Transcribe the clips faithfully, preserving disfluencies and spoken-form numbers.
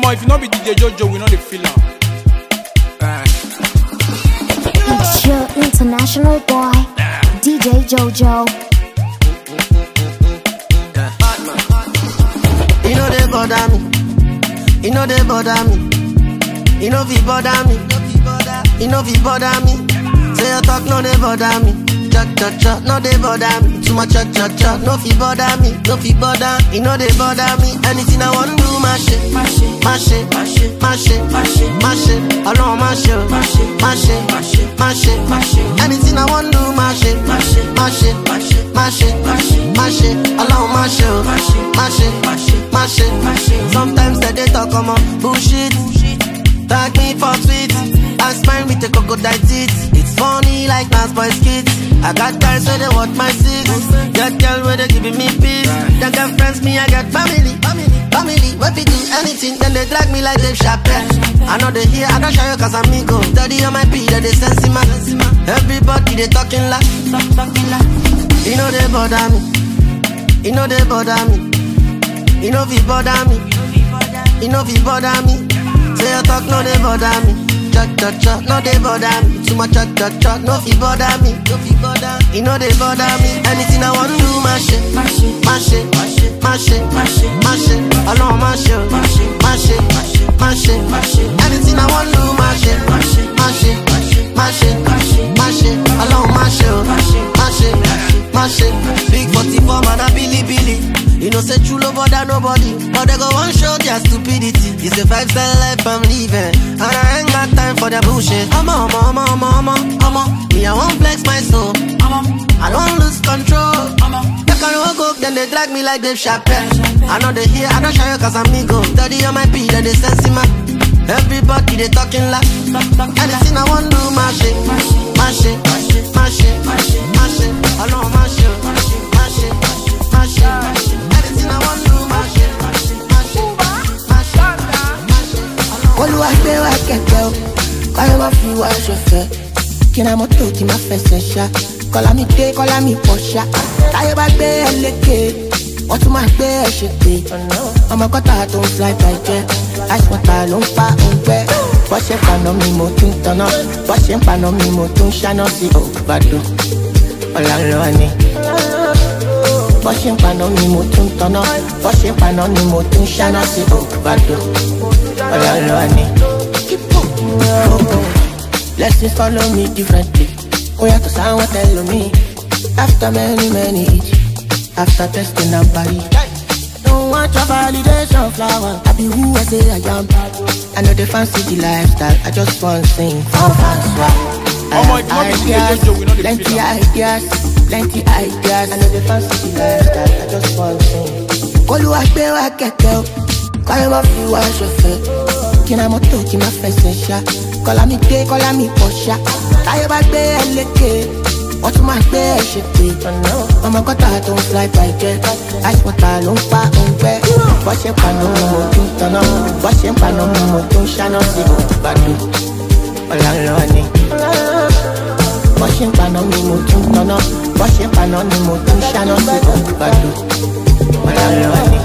Omo, if you not be D J Jojo, we know the feeling. Uh. It's your international boy, D J Jojo. You know they bother me. You know they bother me. You know we bother me. You know we bother me. Say your talk, no they bother me. Cha cha cha, no they bother me. Too much cha cha cha, no fi bother me. No fi bother, you know they bother me. Anything I want do, my shit, my shit, my shit, my shit, my shit, my shit. Alone my shit, my shit, my shit, my shit, my shit, my shit. Anything I want do, my shit, my shit, my shit, my shit, my shit, my shit, my shit. Alone my shit, my shit, my shit, my shit, my shit, my shit. Sometimes they talk on bullshit. Tag me for tweets. I smile with the crocodile teeth. It's funny like Nas Boy skits. I got guys where they watch my six. Got girl where they giving me peace. They got friends, me I got family. Family, where we do anything, then they drag me like Dave Chappelle. I know they hear, I don't show you cause I'm amigo. Study on my P, that they sense in my. Everybody they talking like. You know they bother me. You know they bother me. You know we bother me. You know we bother me. Say your talk, no they bother me. Cha cha cha, no they bother me. Too much cha cha cha, no fi bother me. No fi bother, you know they bother me. Anything I want do, my shit, my shit, my shit, my shit, my shit, my shit, my shit. Alone my shit, my shit, my shit, my shit, my shit, my shit. Anything I want do, my shit, my shit, my shit, my shit, my shit, my shit, my shit. Alone my shit, my shit, my shit, my shit. Big forty-four man a Billy Billy. You know say true love bother nobody, but they go one show their stupidity. It's a five star life I'm living, and I ain't got time for their bullshit. I'm a, I'm a, I'm a, I'm a, I'm a, I'm a. Me I won't flex my soul. I'm a, I don't lose control. I'm a. They can walk up, then they drag me like Dave Chappelle. I know they hear, I don't show you cause I'm amigo. Study on my P, that they sense in my. Everybody they talking like. Anything I want do, my shit, my shit, my shit, my shit, my shit, my shit. I know my shit, my shit, my shit, my shit, my shit. Anything I want do, my shit, my shit, my shit, my shit, my shit. Olúwa gbé wa kẹ̀kẹ́ o, káyọ̀ máa fi wá ṣọ̀fẹ́. Kí ni mọ́tò tí máa fẹsẹ̀ ṣá? Kọ́lá mi dé, kọ́lá mi pọ̀ ṣá. Táyọ̀ bá gbé ẹ lékè, wọ́n tún máa gbé ẹ ṣèpè. Ọmọ kọ́tà tó ń fly by jet, ice water ló ń pa òǹgbẹ́. Bọ́ ṣe ń paná mi mo tún tanná, bọ́ ṣe ń paná mi mo tún ṣáná sí ògbàdo. Ọ̀la ń lọ ni. Bọ́ ṣe ń paná mi mo tún tanná, bọ́ ṣe ń paná ni mo tún ṣáná sí ògbàdo. Ọ̀la ń lọ ni. Blessings follow me differently. Oh yeah, cause I want to tell me. After many, many each. After testing and body. Don't want your validation flower. I be who I say I am. I know they fancy the lifestyle. I just want to sing for fans. I have ideas, plenty ideas, plenty ideas. I know they fancy the lifestyle. I just want to sing. Olúwa gbé wa kẹ̀kẹ́ o, káyọ̀ máa fi wá ṣọ̀fẹ́. Kí ni mọ́tò tí máa fẹsẹ̀ ṣá? Kọ́lá mi dé, kọ́lá mi pọ̀ ṣá. Táyọ̀ bá gbé ẹ lékè, wọ́n tún máa gbé ẹ ṣèpè. Ọmọ kọ́tà tó ń fly by jet, ice water ló ń pa òǹgbẹ́. Bọ́ ṣe ń paná mi mo tún tanná, bọ́ ṣe ń paná mi mo tún ṣáná sí ògbàdo. Ọ̀la ń lọ ni. Bọ́ ṣe ń paná mi mo tún tanná, bọ́ ṣe ń paná ni mo tún ṣáná sí ògbàdo. Ọ̀la ń lọ ni.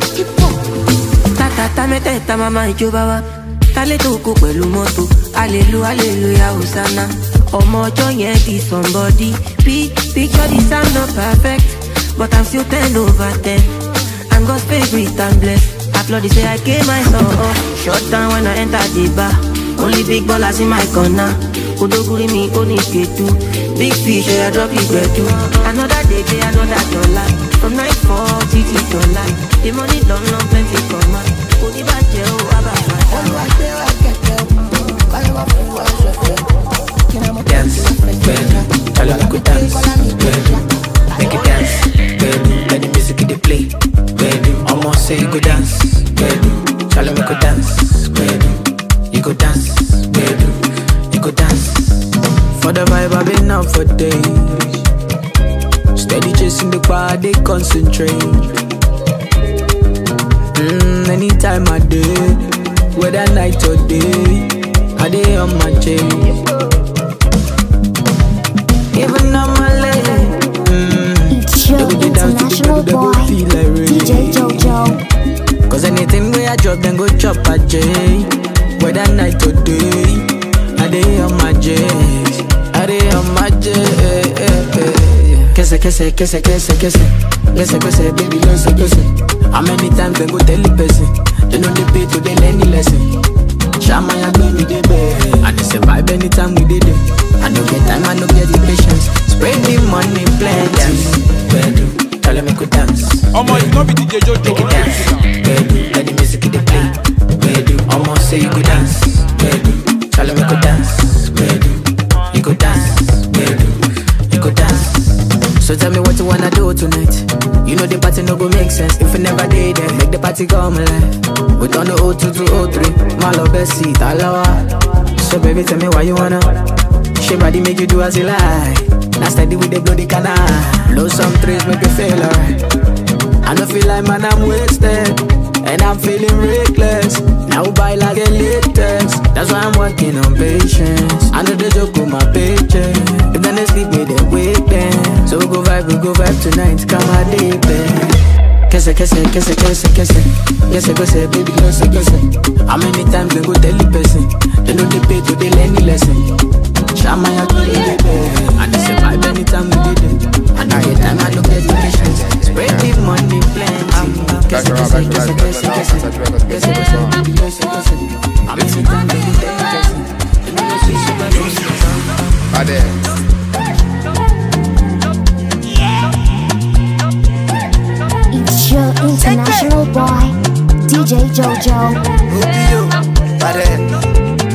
Tata mẹ́tẹ̀ẹ̀ta mama ìjọba wa, tálẹ́ tó kó pẹ̀lú mọ́tò, hallelujah hallelujah hosanna. Ọmọ ọjọ́ yẹn di somebody. Picture this I'm not perfect, but I'm still ten over ten. I'm God's favorite and blessed. Applaud say I gave myself up. Shut down when I enter the bar. Only big ballers in my corner. Odoguri mi oni ketu. Big fish I drop it bedu. Another day day another dollar. From night forty to dollar. The money long long plenty for man. Odi baje o ababa. Olúwa gbé wa kẹ̀kẹ́ o, káyọ̀ máa fi wá ṣọ̀fẹ́. Dance, baby, tell her go dance, baby, make it dance, baby, let the music they play, baby, almost say go dance, baby, tell her go dance, baby, you go dance, baby, you go dance. For the vibe I've been out for days, steady chasing the bar, they concentrate. Mm, anytime I did, whether night or day, I day on my chain. Even on my leg, mm, It's your international boy, D J Jojo. Cause anything we a drop, then go chop a J. J's. I dey on my J's. Kese, kese, kese, kese, kese. Kese, kese, baby, don't say kese. How many times they go tell the person? They know they pay to they learn the lesson. Shama ya baby, they pay. And they survive anytime we did it. I no get time, I no get the patience. Spread the money, plenty. Bedu, tell them I could dance. Omo, you know be D J Jojo. Make it dance. Bedu, let the music they play. Bedu, Omo say you could dance. Bedu, tell them I could dance. Bedu, you could dance. Bedu, you could dance. So tell me what you wanna do tonight. You know the party no go make sense if you never did it. Make the party come alive. We done the oh two to oh three. My love best seat, alawa. So baby, tell me why you wanna. She body make you do as you like. Now steady with the bloody canal. Blow some trees, make you feel alright. I don't feel like man, I'm wasted. And I'm feeling reckless. Now buy like a latest. That's why I'm working on patience. I know they joke with my paycheck. If then they sleep me, they wake them. So we go vibe, we go vibe tonight. Come on, deep end. Kese, kese, kese, kese, kese. Kese, kese, baby, kese, kese. How many times they go tell the person? They know they pay to they learn the lesson. Shama ya kuri baby. And they survive anytime we did it. And I get time, I don't get the patience. Spread the money plenty. Kese, kese, kese, kese, kese. Kese, kese, baby, kese, kese. How many times they go tell the person? They know they see super music. Ade. It's your international boy, D J Jojo. Rubio, Ade.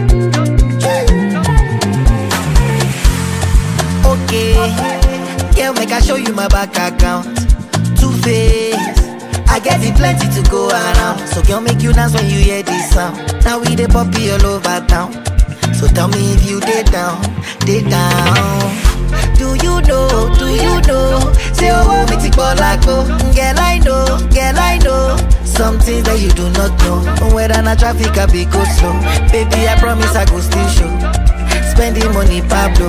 Okay, yeah, make I show you my bank account. Two face, I get it plenty to go around. So girl, make you dance when you hear this sound. Now we the poppy all over town. So tell me if you dey down, dey down. Do you know, do you know? Say oh, want me to go like go. Girl, I know, girl, I know. Some things that you do not know. Whether na traffic I be go slow. Baby, I promise I go still show. Spending money, Pablo.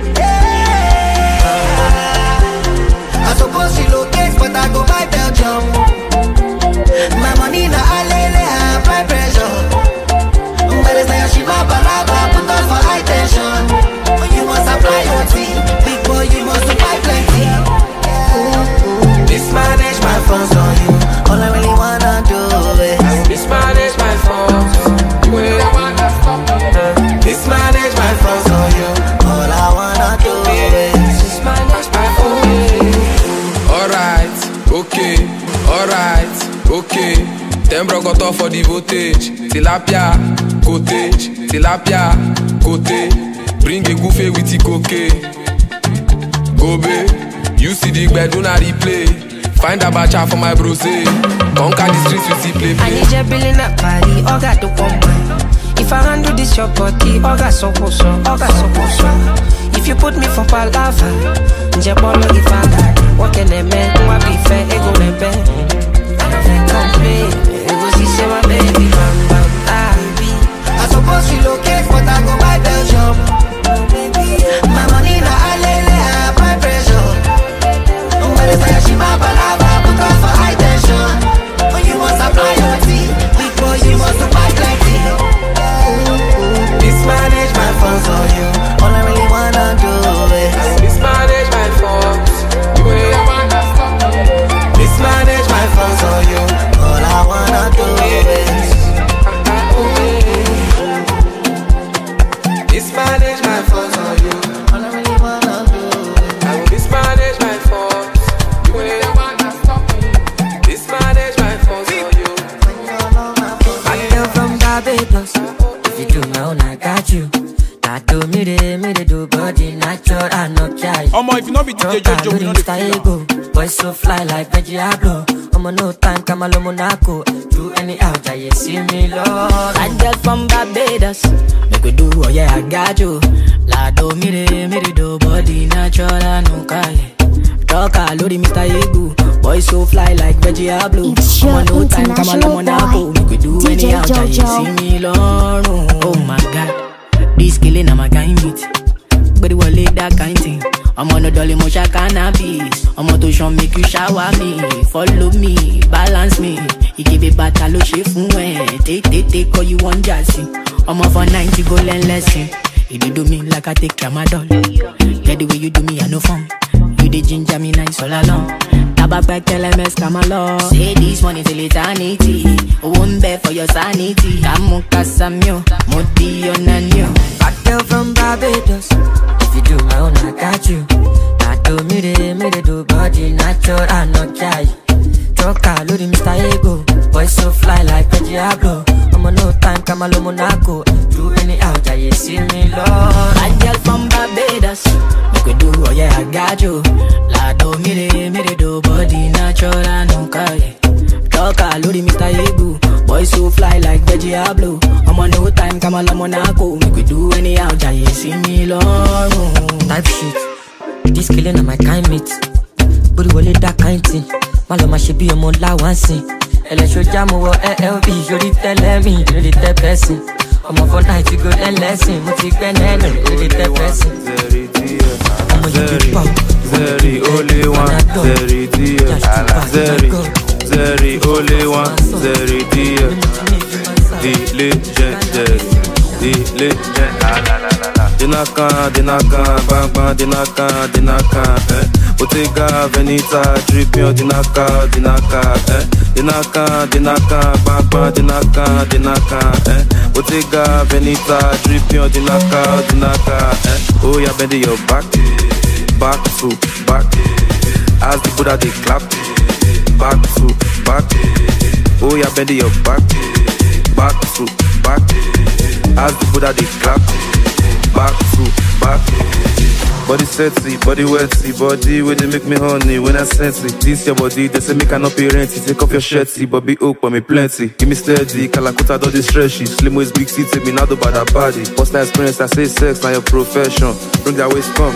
I suppose she locate, but I go buy Belgium. My money na alele, I apply pressure. But it's like she ma balaba, put on for high tension. You must apply your team, big boy, you must apply plenty. Mismanage my funds on you, all I really wanna do is mismanage my funds. You really wanna stop me? Mismanage my funds on you, all I wanna do is mismanage my funds. Alright, okay, alright, okay. Them bro got off for the voltage. Tilapia, cottage, tilapia, cottage. Bring a goofy with the cocaine. Gobe, you see the bed, do not replay. Find a bacha for my bro say. Conquer the streets with the play play. I need your billing up party, all got the woman. If I handle this your body, all got so so, all got so so. If you put me for palava, nje bolo ifanga. What can they make? What be fair? Ego nebe. I don't feel complain. Ego si say my baby, bam bam ah. I suppose she locate, but I go buy Belgium. My money na alele, I apply pressure. But it's like she ma balaba, put on for high tension. You must apply your team, big boy, you must apply plenty. Mismanage my funds on you, all I really wanna do is Mismanage my funds. You really wanna stop me? mismanage my funds on you, all I wanna do is mismanage my funds on you, all I really wanna do is I will mismanage my funds. You really wanna stop me? Mismanage my funds on you. I come from Barbados. If you do now, I got you. Not do me de me de do body natural and no carry. Omo, if you know be D J Jojo, we know the feeling. Boy so fly like Veggie Ablo. I'm on no time, come along Monaco. Do any out, I see me Lord. I get from Barbados. Make we do, oh yeah, I got you. La do me de me de do body natural and no carry. Talk a load Mister Ego. Boy so fly like Veggie Ablo. It's your I'm on no time, come along Monaco. international boy, Make we do D J any out, I Jojo. see me Lord. Oh my God. This killing I'm a kind beat. But it will let that kind thing. I'm on a dolly motion cannabis. I'm on to show make you shower me. Follow me, balance me. You give it back a low shape. Take, take, take all you want, Jassy. I'm off for ninety go learn lesson. You dey do me like I take tramadol. Get the way you do me, I no fun. You dey ginger me nice all along. Tabak back L M S, come along. Say this money till eternity. Won't bear for your sanity. Kamu kasamyo, modi onanyo. Bad girl from Barbados. If you do my own, I got you. I do me de, me de do body natural, I no try. Choka, Lodi, Mister Ego. Boy so fly like a Diablo. I'm on no time, come along Monaco. Do any out, I see me love. Bad girl from Barbados. Make we do, oh yeah, I got you. La do me de, me de do body natural, I no try. Choka, Lodi, Mister Ego. Boy so fly like the Diablo. I'm on no time, come along Monaco. Make we do any out, I see me love. Type shit. This killing on my kind mate. Booty wole that kind thing. Maloma she be a mon la one sing. Ele show jam wo L B. You dey tell me, you dey tell person. I'm up for night, you go and lesson. Mo ti gbe nenu, you dey tell person. Zeri dear, Zeri, Zeri only one. Zeri dear, Zeri, Zeri only one. Zeri dear, the legendary, the legend. Dinaka, dinaka, bang bang, dinaka, dinaka, eh. Bottega Veneta, Tribune, dinaka, dinaka, eh. Dinaka, dinaka, bang bang, dinaka, dinaka, eh. Bottega Veneta, Tribune, dinaka, dinaka, eh. Oh yeah, bend your back, back to back. As the Buddha they clap, back to back. Oh yeah, bend your back, back to back. As the Buddha they clap. Back to back. Body sexy, body wetty, body where they make me honey when I sense it. This your body, they say me cannot be renty. Take off your shirty, but be oak, but me plenty. Give me steady, Kalakuta do this stretchy. Slim waist, big seat, take me now do bad that body. What's that experience? I say sex, now your profession. Bring that waist come.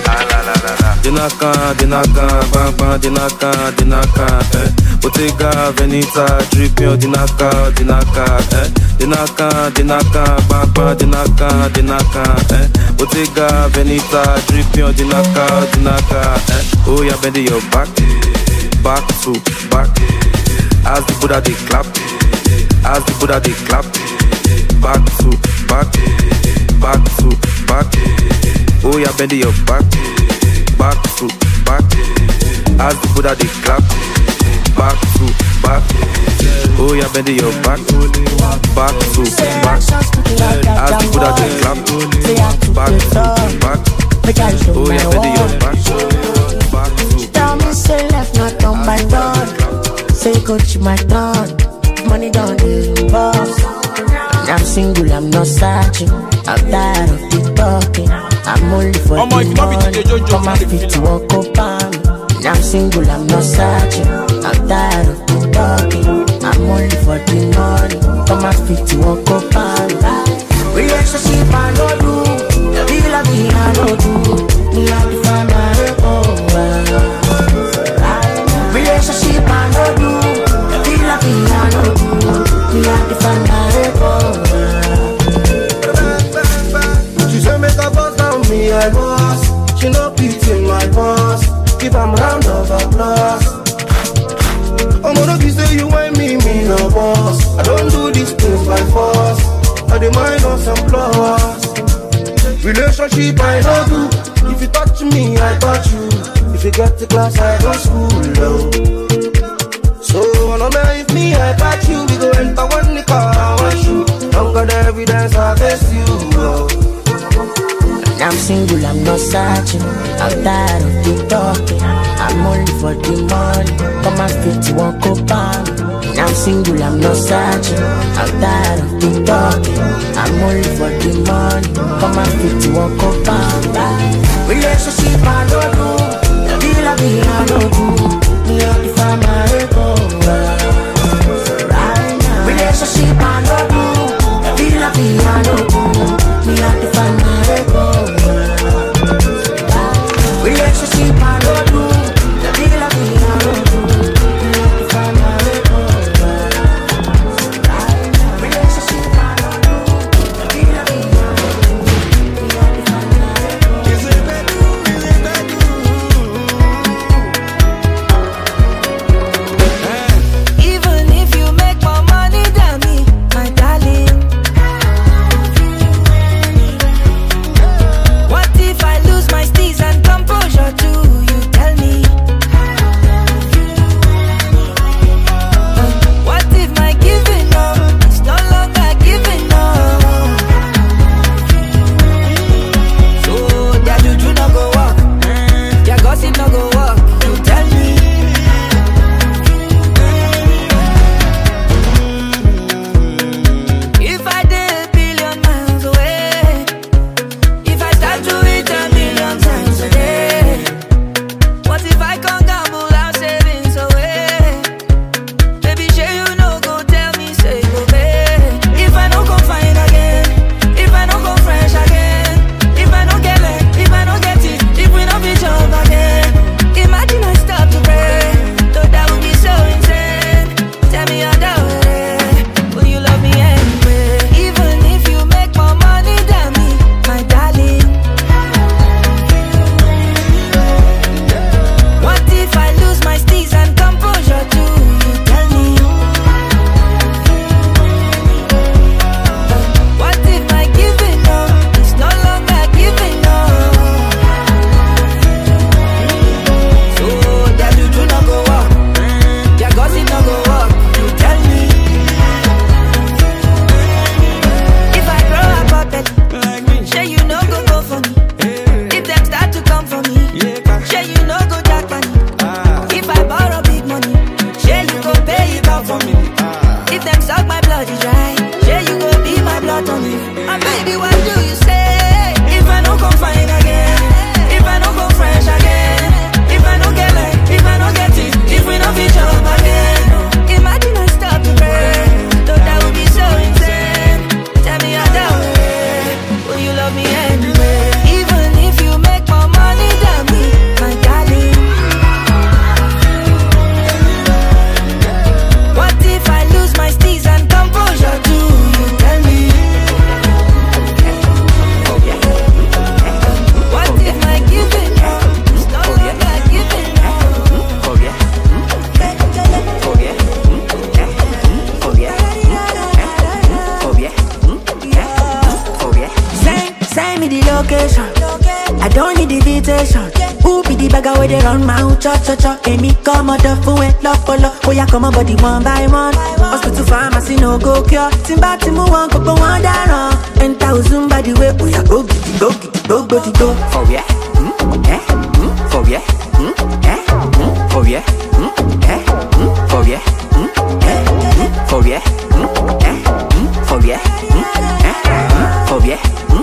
Dinaka, dinaka, bang bang, dinaka, dinaka, eh. Bottega Veneta, Tribune, dinaka, dinaka, eh. Dinaka, dinaka, bang bang, dinaka, dinaka, eh. Bottega Veneta, Tribune, dinaka, dinaka, eh. Oh yeah, bend your back, back to back. As the Buddha they clap, as the Buddha they clap. Back to back, back to back. Oh yeah, bend your back, back to back. As the Buddha they clap, back to back. Oh yeah, bend your back, back to back. As the Buddha they clap, back to back. Oh yeah, bend your back, back to back. Tell me say left not on my door. Say coach my turn. Money down the boss. I'm single, I'm not searching. I'm tired of the talking. I'm only for oh the money. Come my feet to walk up on me. I'm single, I'm not searching. I'm tired of the talking. I'm only for the money. Come my feet to walk up on me. Relationship I no do. Feel like me I no do. Me have to find my own. Relationship I no do. Feel like me I no do. Me have to find my own. She say make a bust down me, I boss. She no pity my boss. Give am round of applause. I'm gonna be say you ain't me, me no boss. I don't do these things by force. I demand on some flaws. Relationship I don't do. If you touch me, I touch you. If you get to class, I go school low. So when I'm if me, I touch you. We go enter one car, I want you. Don't got the evidence, I face you. Oh. I'm single, I'm not searching. I'm tired of the talking. I'm only for the money. Come and fit to walk up on me. I'm single, I'm not searching. I'm tired of the talking. I'm only for the money. Come and fit to walk up on me. Relationship I don't do. Feel like me I don't do. Me have to find my right now. Relationship I don't do. Feel like me I don't do. Me have to find my relationship I don't do. Feel like me I don't do. Me have to find my relationship I don't do. Feel like me I don't do. Me have to find my don't need invitation. Who be the bagger where they run mouth, cha cha cha. Amy come out of food, love for love. Oh yeah, come on body one by one. Hospital pharmacy no go cure. Timba timu one couple one down. Ten thousand by the way, oh yeah, go get it, go get it, go go go. Oh yeah, mm, eh, mm, oh yeah, mm, eh, mm, oh yeah, mm, eh, mm, oh yeah, mm, eh, mm, oh yeah, mm, eh, mm, oh yeah, mm, eh, mm, oh yeah, mm,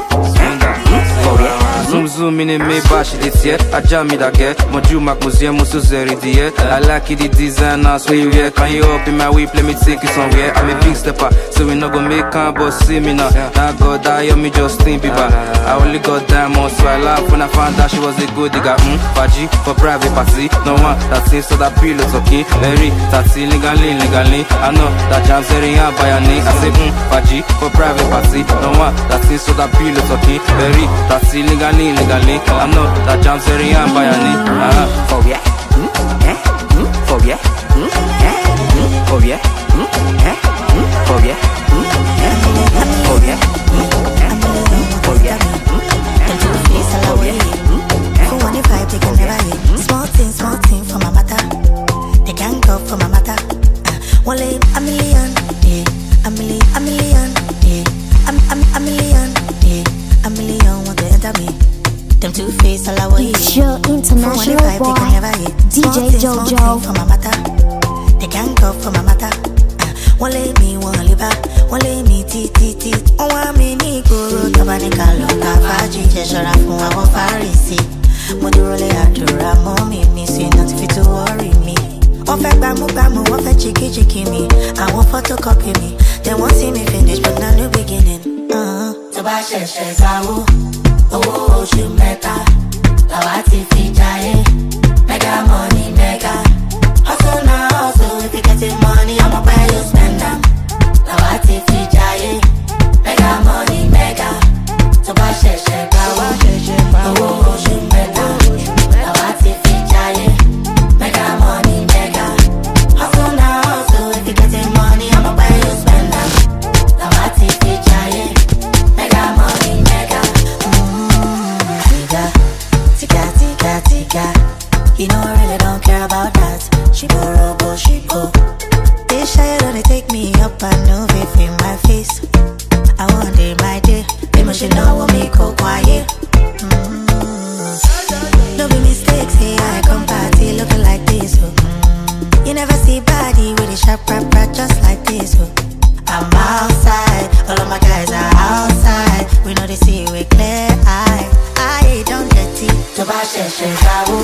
eh, oh yeah. Zoom zoom in me bash it here. I jam me that get. Moju mak museum musu zeri die. I like it the design now so you here. Can you up in my whip? Let me take it somewhere. I'm a big stepper, so we not gonna make can but see me now. Now God die me just think people. I only got diamonds so I laugh when I found out she was a good digger. Hmm, Faji for private party. No one that seems so that pillow talking. Very taxi legally legally. I know that jam very hard by a name. I say hmm, Faji for private party. No one that seems so that pillow talking. Very taxi legally legally. I know that jam very hard by a name. Uh-huh. Oh yeah, mm, eh, mm, oh yeah, mm, eh, mm, oh yeah, mm, eh, mm, oh yeah, mm, eh, oh yeah, mm, eh, oh yeah, mm, eh, oh yeah, mm, for one if I they can never hit. Small thing, small thing for my matter. They can't go for my matter. Uh, one lane, a million, yeah, a million, a million, yeah, I'm, I'm, a million, yeah, a million want to enter me. Them two face all I It's your international boy, D J Jojo. For my matter, they can't go for my matter. Uh, one lay me, one lay back, one lay me, tea, tea, tea. Oh, I'm in Igoro, Tabanica, Loka, Faji, Jeshara, from our Farisi. Modurole, Adura, mommy, missing, not fit to worry me. One fact, Bamu, Bamu, one fact, chicky, chicky me. I want photocopy me. They won't see me finish, but now new beginning. Uh, Tabasha, Shezao. Oh, oṣù mẹ́ta làwa ti fi jayé. Mega money, mega. Hustle na hustle, if you getting money, I'ma buy you spend them. Làwa ti fi jayé. Mega money, mega. Tó bá ṣẹ̀ṣẹ̀ gbà wá. Owó oṣù mẹ́ta làwa ti fi jayé. Mega money, mega. Hustle na hustle, if you getting money, I'ma buy you spend them. Làwa ti fi jayé. Mega money, mega. You know I really don't care about that. She borrow, but she go. They shy, don't they take me up and know if in my face. I want day my day. They must know what me go quiet. Mm. Don't be mistakes, hey, I come party looking like this. Oh. Mm. You never see body with a sharp rap rap just like this. Oh. I'm outside, all of my guys are outside. We know they see with clear eye. I don't get it. To buy shit, shit,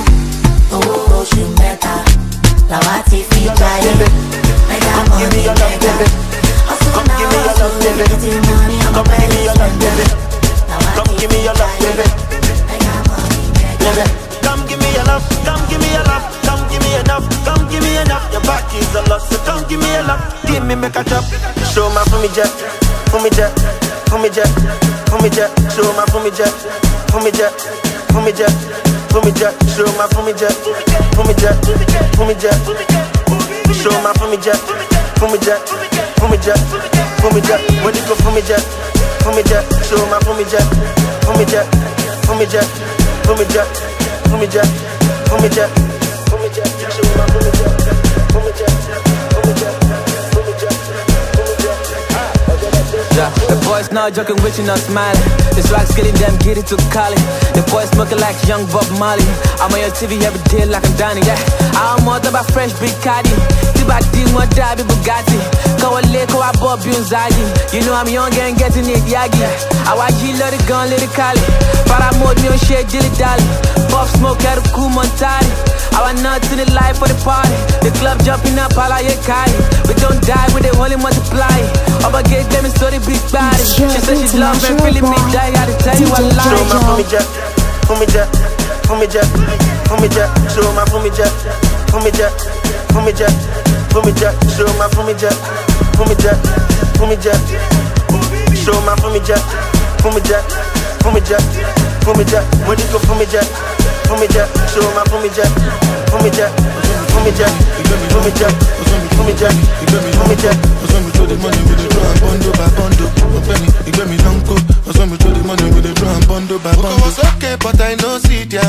oh, oṣù mẹ́ta làwa ti fi jayé. Mega money, mega. Hustle now, hustle, if you getting money, I'ma pay you spend it. Come give me your love, baby. Mega money, mega. Come give me your love, come give me your love, come give me enough, come give me enough. Your back is a lot, so come give me your love. Give me make a chop. Show my for me jet, for me jet, for me jet, for me jet. Show my for me jet, for me jet, for me jet. For me jet, show my for me jet, for me jet, for me jet, show my for me jet, for me jet, for me jet, for me jet. When you go for me jet, for me jet, show my for me jet, for me jet, for me jet, for me jet, for me jet, for me jet, for me jet, show my for me jet, for me jet, for me jet, for me jet, for me jet. Yeah, the boys now joking with you, not smiling. The swag's getting them, get it to Cali. The boys smoking like young Bob Marley. I'm on your T V every day like I'm Danny, yeah. I'm more about fresh big caddy. Tiba di mo dabi Bugatti. Kawale ko I Bob Yunzagi. You know I'm young and getting it yagi. I watch you let it gun, let it Cali. Para mode me on shit, dilly dally. Pop smoke out of cool Montari. I want nuts in the life for the party. The club jumping up, all I Kai. We don't die, we they only multiply. Over get them a story big body. She said she love and feeling me die. I tell you I lie. Show my for me jet, for me jet, for me jet, for me jet. Show my for me jet, for me jet, for me jet, for me jet. Show my for me jet, for me jet, for me jet. Show my for me jet, for me jet, for me jet, for me jet. When you go for me jet, for me jet. Show my for me jet, for me jet, for for me jack, you get me for me jack, for me jack, you get me for me jack. Osomi to the money with the drum and bundle by bundle. Openi, you get me lonko. Osomi to the money with the drum and bundle by bundle. Was okay, but I know see ya.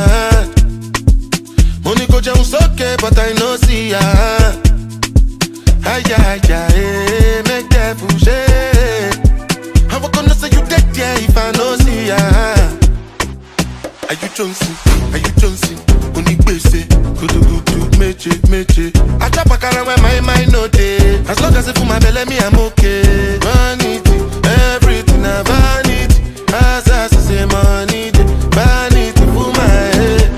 Money go down okay, but I know see ya. Hiya, hiya, eh, make that push it. How I gonna say you dead, yeah, if I know see ya? Are you Johnson? Are you Johnson? Only base, go to go to meche, meche. I drop a car where my mind no day. As long as it for my belly, me I'm okay. Vanity, everything I vanity. As I say money, vanity for my head.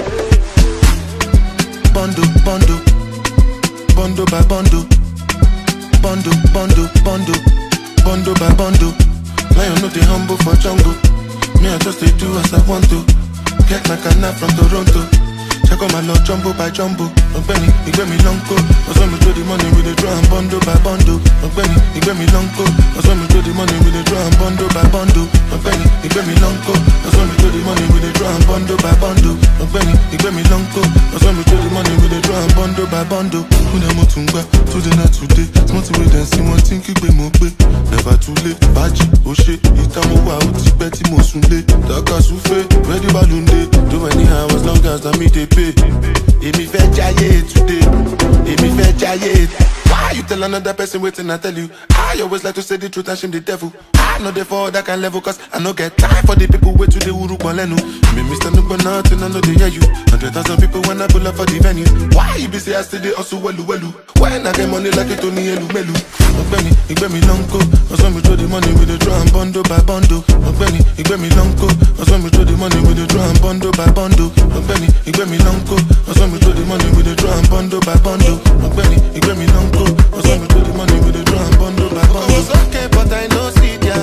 Bondo, bondo, bondo by bondo. Bondo, bondo, bondo, bondo by bondo. Lion no dey humble for jungle. Me I just dey do as I want to. Get my canna from Toronto. Check out my lord jumbo by jumbo. Ogbeni, you get me lonko. Also me throw the money with the drum bondo by bondo. Ogbeni, you get me lonko. Also me throw the money with the drum bondo by bondo. Ogbeni, you get me lonko. Also me throw the money with the drum bondo by bondo. Ogbeni, you get me lonko. Also me throw the money with the drum bondo by bondo. Una motunga, today not today. Smart way then see one thing keep me mope. Never too late, baji, oshe. Itamo wa uti beti mo sunle. Daka souffle, ready balunde. Do any hours long as I meet they pay. Emi fe jaye today. Emi fe jaye. Why you tell another person waiting I tell you? I always like to say the truth and shame the devil. I know they fall that can level cause I no get time for the people wait to the uru kwalenu. Me mister no but nothing I know they hear you. Hundred thousand people when I pull up for the venue. Why you be say I stay there also welu welu? When I get money like it only elu melu. Ogbeni, you get me lonko. Also me throw the money with the drum bondo by bondo. Ogbeni, you get me lonko. Also me throw the money with the drum bondo by bondo. Ogbeni, you get me lonko. Also me throw the money with the drum bondo by bondo. Ogbeni, you get me lonko. Also me throw the money with the drum bondo by bondo. It's okay, but I know see ya.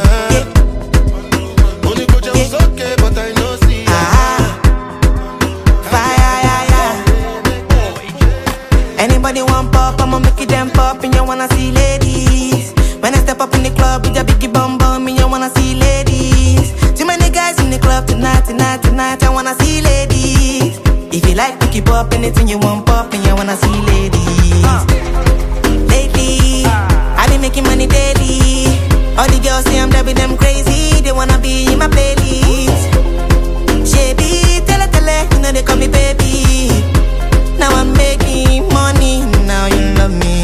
Money go just okay, but I know see ya. Fire, yeah, yeah. Anybody want pop? I'ma make it them pop, and you wanna see ladies. When I step up in the club with a biggie bum bum, and you wanna see ladies. Too many guys in the club tonight, tonight, tonight. I wanna see ladies. If you like picky pop, anything you want pop, and you wanna see ladies. Uh. Lately, uh. I been making money daily. All the girls say I'm driving them crazy. They wanna be in my playlist. Shabby, tell her, tell her, you know they call me baby. Now I'm making money, now you love me.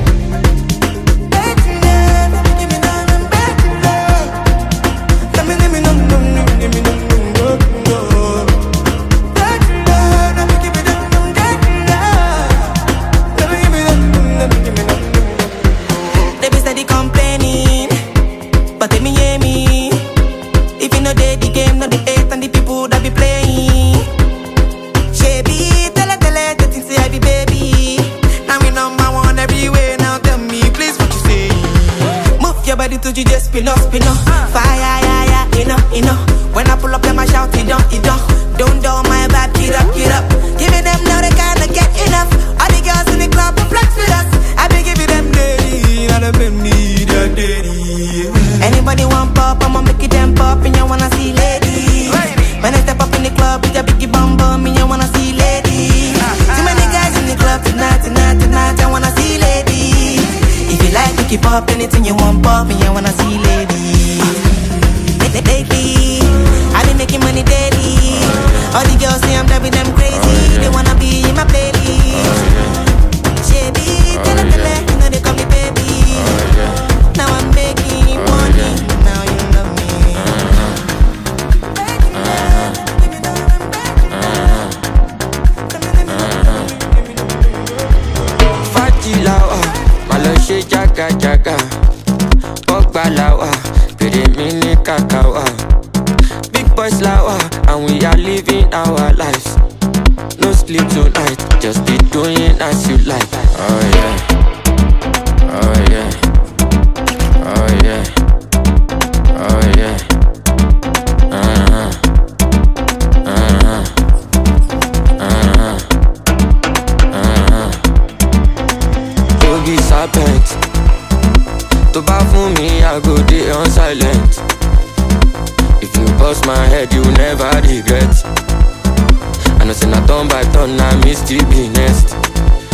You just spin up, spin up. Fire, yeah, yeah, you know, you know. When I pull up, them I shout, it don't, it don't. Don't do my bad, get up, get up. Giving them now they kinda get enough. All the girls in the club will flex with us. I be giving them dirty, not a bit me, that dirty. Anybody want pop, I'ma make it them pop, and you wanna see ladies. When I step up in the club with a biggie bum bum, and you wanna see ladies. Too many guys in the club tonight, tonight, tonight. I wanna see ladies. If you like, pick it pop, anything you want pop, and you wanna see ladies. Lately, I been making money daily. All the girls say I'm driving them crazy. They wanna be in my playlist. Shabby, tell her, tell her, you know they call me baby. Now I'm making money, now you love me. Fatilawa, Maloshe jaga jaga. Ogbalawa, pere mini kakawa. Big boys lawa, and we are living our lives. No sleep tonight, just be doing as you like. Oh yeah, oh yeah, oh yeah, oh yeah. Uh-huh, uh-huh, uh-huh, uh-huh. You be serpent. To buy for me, I go day on silent. If you bust my head, you never regret. I know say na turn by turn, I miss the be next.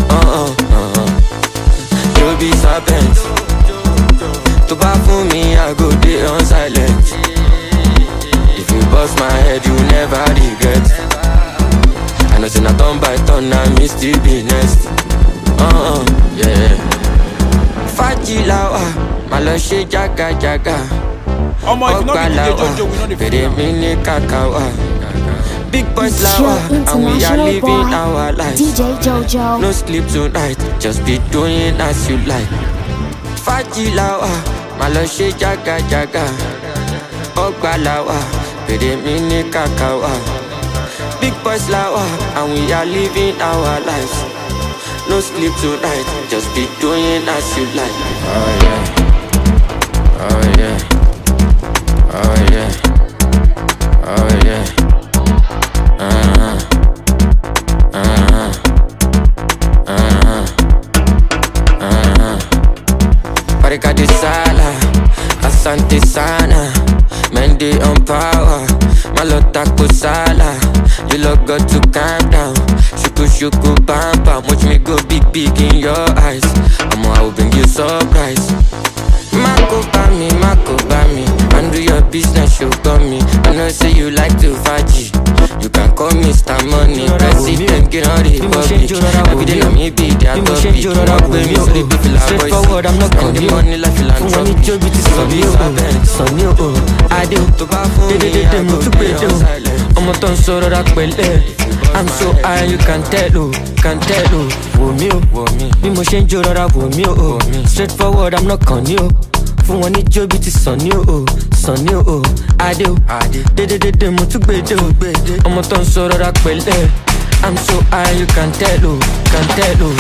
Uh-uh, uh-uh. You be serpent. To buy for me, I go day on silent. If you bust my head, you never regret. I know say na turn by turn, I me still be next. Uh-uh, yeah. Faji lawa, malo she jaga jaga. Okpa lawa, pere mini kakawa. Big boys lawa, and we are living our lives. D J Jojo. No sleep tonight, just be doing as you like. Faji lawa, malo she jaga jaga. Okpa lawa, pere mini kakawa. Big boys lawa, and we are living our lives. No sleep tonight, just be doing as you like. Oh yeah, oh yeah, oh yeah, oh yeah. Uh-huh, uh-huh, uh-huh, uh-huh. Parika de sala, asante sana. Mendy on power, malota kusala. You look got to calm down. Shuku shuku bam bam, watch me go big big in your eyes. I'ma I will bring you surprise. Mako bami, Mako bami. Handle your business, you got me. I know say you like to faji. You can call me Mister Money, President, get on the public. Every day I'm be their topic. You walk with me, so they be feel like straightforward, I'm not spend the money like philanthropy. When you job it is sunny, oh, sunny, oh. I do, they did it, them to pay, oh. I'm a ton so that I'm so high, you can tell, oh, can tell, oh. Womi, oh, me motion, Jorah, womi, oh. Straightforward, I'm not con you. Fún wọn ní jóbi ti sàn ní o, sàn ní o, adé o, dédédédé mo tún gbèdé o, ọmọ tó ń sọ rọra pẹ̀lẹ́. I'm so high you can tell o, can tell o.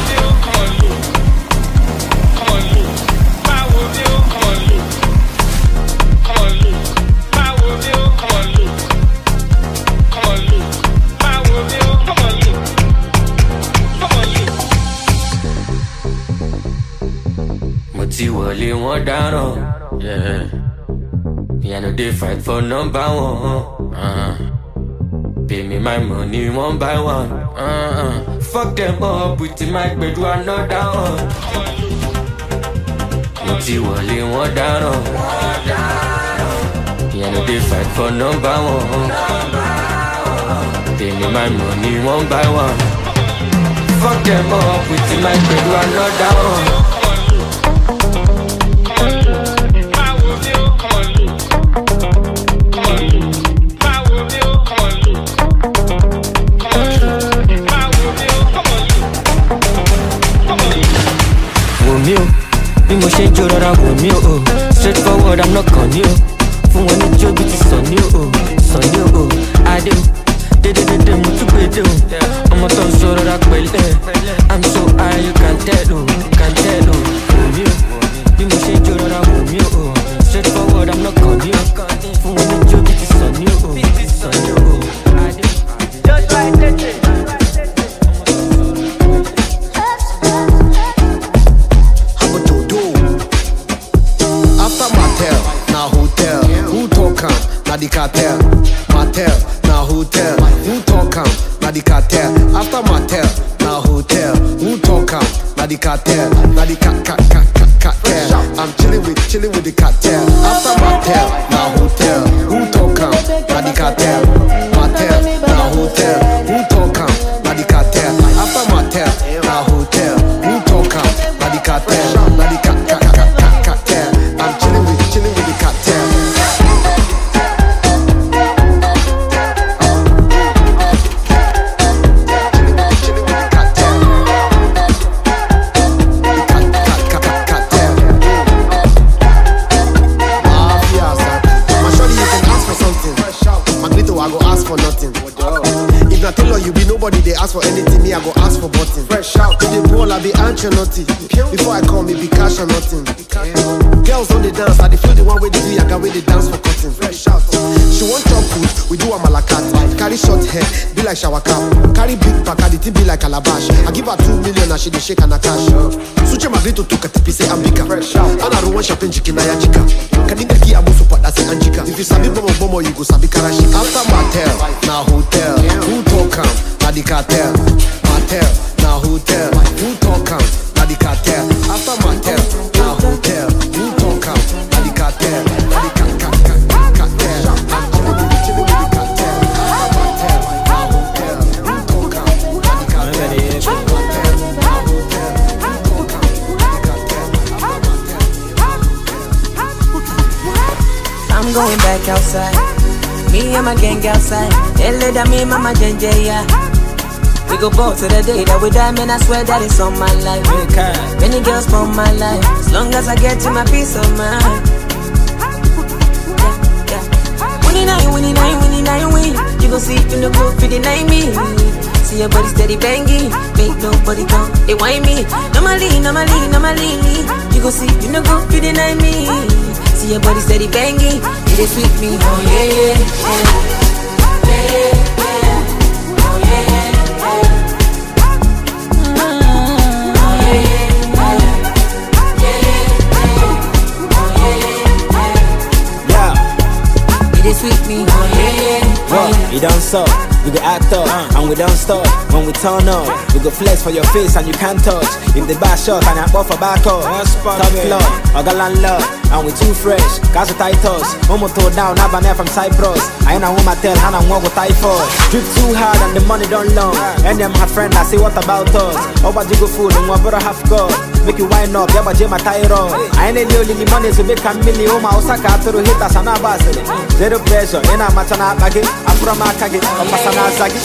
Ti wọlé wọn dáràn, yeah. Me I know they fight for number one. Uh-huh. Pay me my money one by one. Uh-huh. Fuck them up with my bed to another one. Mo ti wọlé wọn dáràn. Me I know they fight for number one. Pay me my money one by one. Fuck them up with my bed to another one. Bí mo ṣe ń jó rọra wò mí o, straightforward I'm not con you. Fún wọn ní jó bí ti sàn ní o, sàn ní o, adé o, dédédédé mo tún gbèdé o, ọmọ tó ń sọ rọra pẹ̀lẹ́. I'm so high you can tell o, can tell o, wò mí o. Bí mo ṣe ń jó rọra wò mí o, straightforward I'm not con you. Fún wọn ní jó bí ti sàn ní o, sàn ní o, adé o. Just like that. Na the cartel, Mattel, na hotel. Who talk am? Na the cartel. After Mattel, na hotel. Who talk am? Na the cartel, na the cat cat cat cat cartel. I'm chilling with chilling with the cartel. After Mattel, na hotel. Who talk am? Na the cartel, Mattel, na hotel. Who talk am? Na the cartel. After Mattel, na hotel. Who talk am? Na the cartel, na the cat cat cat cat cartel. I'm chilling with chilling with the cartel. Nobody they ask for anything, me I go ask for button. Fresh out, to the ball I be answer nothing. Before I come, me be cash or nothing. Girls on the dance, I dey feel the one way they do, I got way they dance for cutting. Fresh out, she want chop food, we do a malakat. Carry short hair, be like shower cap. Carry big pack, the thing be like calabash. I give her two million and she dey shake and a cash. Suche magrito to katipi say ambika. Fresh out, and I don't want champagne chicken na ya chica. Kadinga ki abu super that's an anjika. If you sabi bomo bomo, you go sabi karashika. After Mattel, na hotel. Who talk am? Na the cartel, Mattel, na hotel. like outside. Me and my gang outside. They lay that me, mama, J J, yeah. We go ball to the day that we die, man, I swear that it's on my life. Many girls for my life, as long as I get to my peace of mind. Winning nine, winning nine, winning nine, win. You gon' see in the book for the nine me. See your body steady banging, make nobody come, they whine me. Normally, normally, normally, you gon' see in the book for the nine me. See your body steady banging, it is sweet me, oh yeah, yeah, yeah. Sweet me, oh yeah, yeah. Well, you don't suck, we go act up, uh, and we don't stop. When we turn up, we go flex for your face and you can't touch. If the bar shot and I bought for back up, top floor, I got landlord, and we too fresh. Cause we tight us, Momo throw down, Abane from Cyprus. I ain't a woman tell, and I'm walk with typhoid. Drip too hard and the money don't long. And then my friend, I say what about us? Oh, but you go fool, and one brother half God. Make you wind up, yeah, but Jay my tyrone. I ain't a little money to make a million. Oh, my Osaka, to hit us and a basket. Zero pressure, and I'm a matana bagi, I'm from a kagi, I'm a zagi.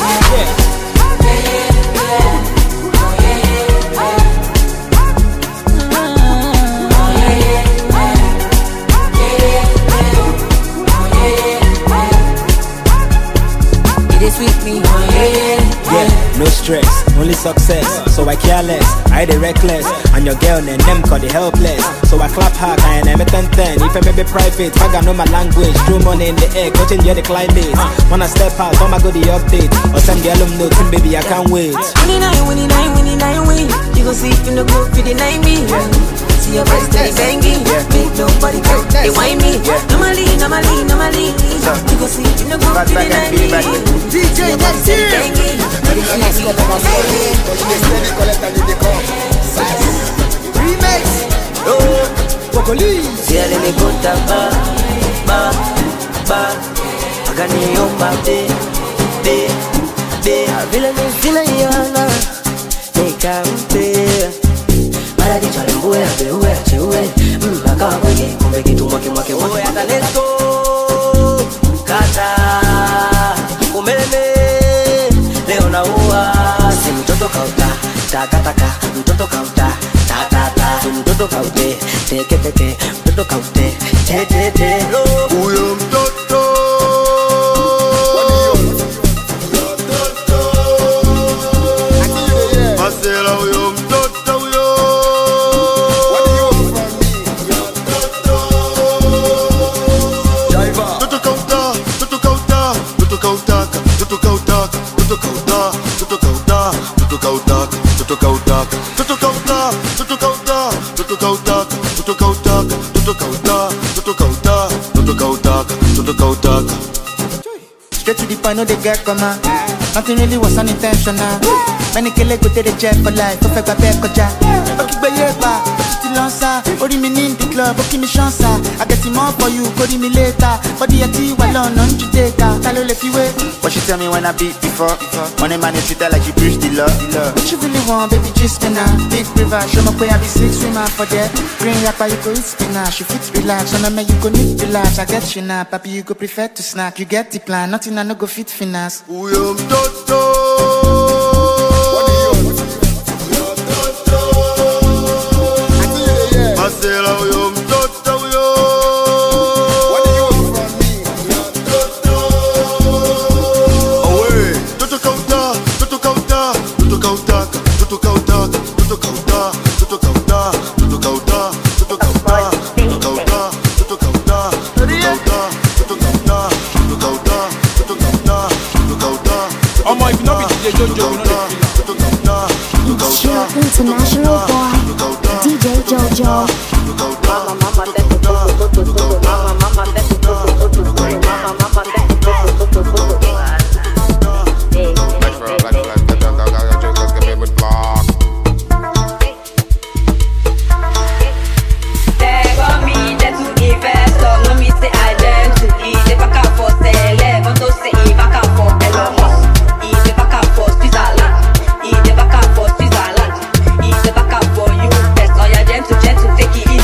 It is sweet me, oh yeah, yeah. Yeah, no stress, only success. So I care less, I the reckless. And your girl and them call the helpless. So I clap hard and I'm a ten ten. If I may be private, I got know my language. Throw money in the air, go change the climate. When I step out, I'ma go the update. Or send the alum note, baby, I can't wait. Winning nine, winning nine, winning nine, win. You gon' see in the group, you deny me. See your breast steady banging, make nobody go, they whine me. Normally, normally, normally, you gon' see in the group, you deny me. D J next year. Remix. Oh, Police. See, let me go to ba, ba, ba. I got me on my day, day, day. I feel me feeling yana, make a pay. Para dicho le voy a ver, voy a chewe. Mbaka boye, kumbe kitu mwake mwake mwake. Hata leto, kata, kumeme. Leo na ua, si mtoto kauta, taka taka, mtoto kauta, ta ta ta, mtoto kaute, teke teke, mtoto kaute, te te te. Uyo mtoto, masela uyo mtoto uyo. Mtoto kauta, mtoto kauta, mtoto kauta, mtoto kauta. Tutu kauta, tutu kauta, tutu kauta, tutu kauta, tutu kauta, tutu kauta, tutu kauta, tutu kauta, tutu kauta, tutu kauta, tutu kauta, tutu kauta. Straight to the point, no they get come out. Nothing really was unintentional. Many kill it, go to the jet for life. Perfect by back, kocha. Okay, but yeah, ba. Still on sa. Ori me in the club, okay me chance. I get him more for you, go to me later. But the ati walon on you data. Talo left you way. What she tell me when I beat before? Money man, you treat her like you preach the law. What you really want, baby, just spinner. Big river, show me where I be six swimmer for that. Green rapper, you go eat spinach. You fit relax, on a man you go need relax. I get you now, papi, you go prefer to snack. You get the plan, nothing I no go fit finance. Uyo mtoto. Masela uyo mtoto uyo. What do you want from me? Mtoto. Away. Tutu kauta, tutu kauta, tutu kauta, tutu kauta, tutu kauta, tutu kauta, tutu kauta, tutu kauta, tutu kauta, tutu kauta, tutu kauta, tutu kauta, tutu kauta, tutu kauta, tutu kauta, tutu kauta. Oh my, if you know me, D J Jojo, you know the It's your international boy, D J Jojo. Gentle, gentle, take it easy.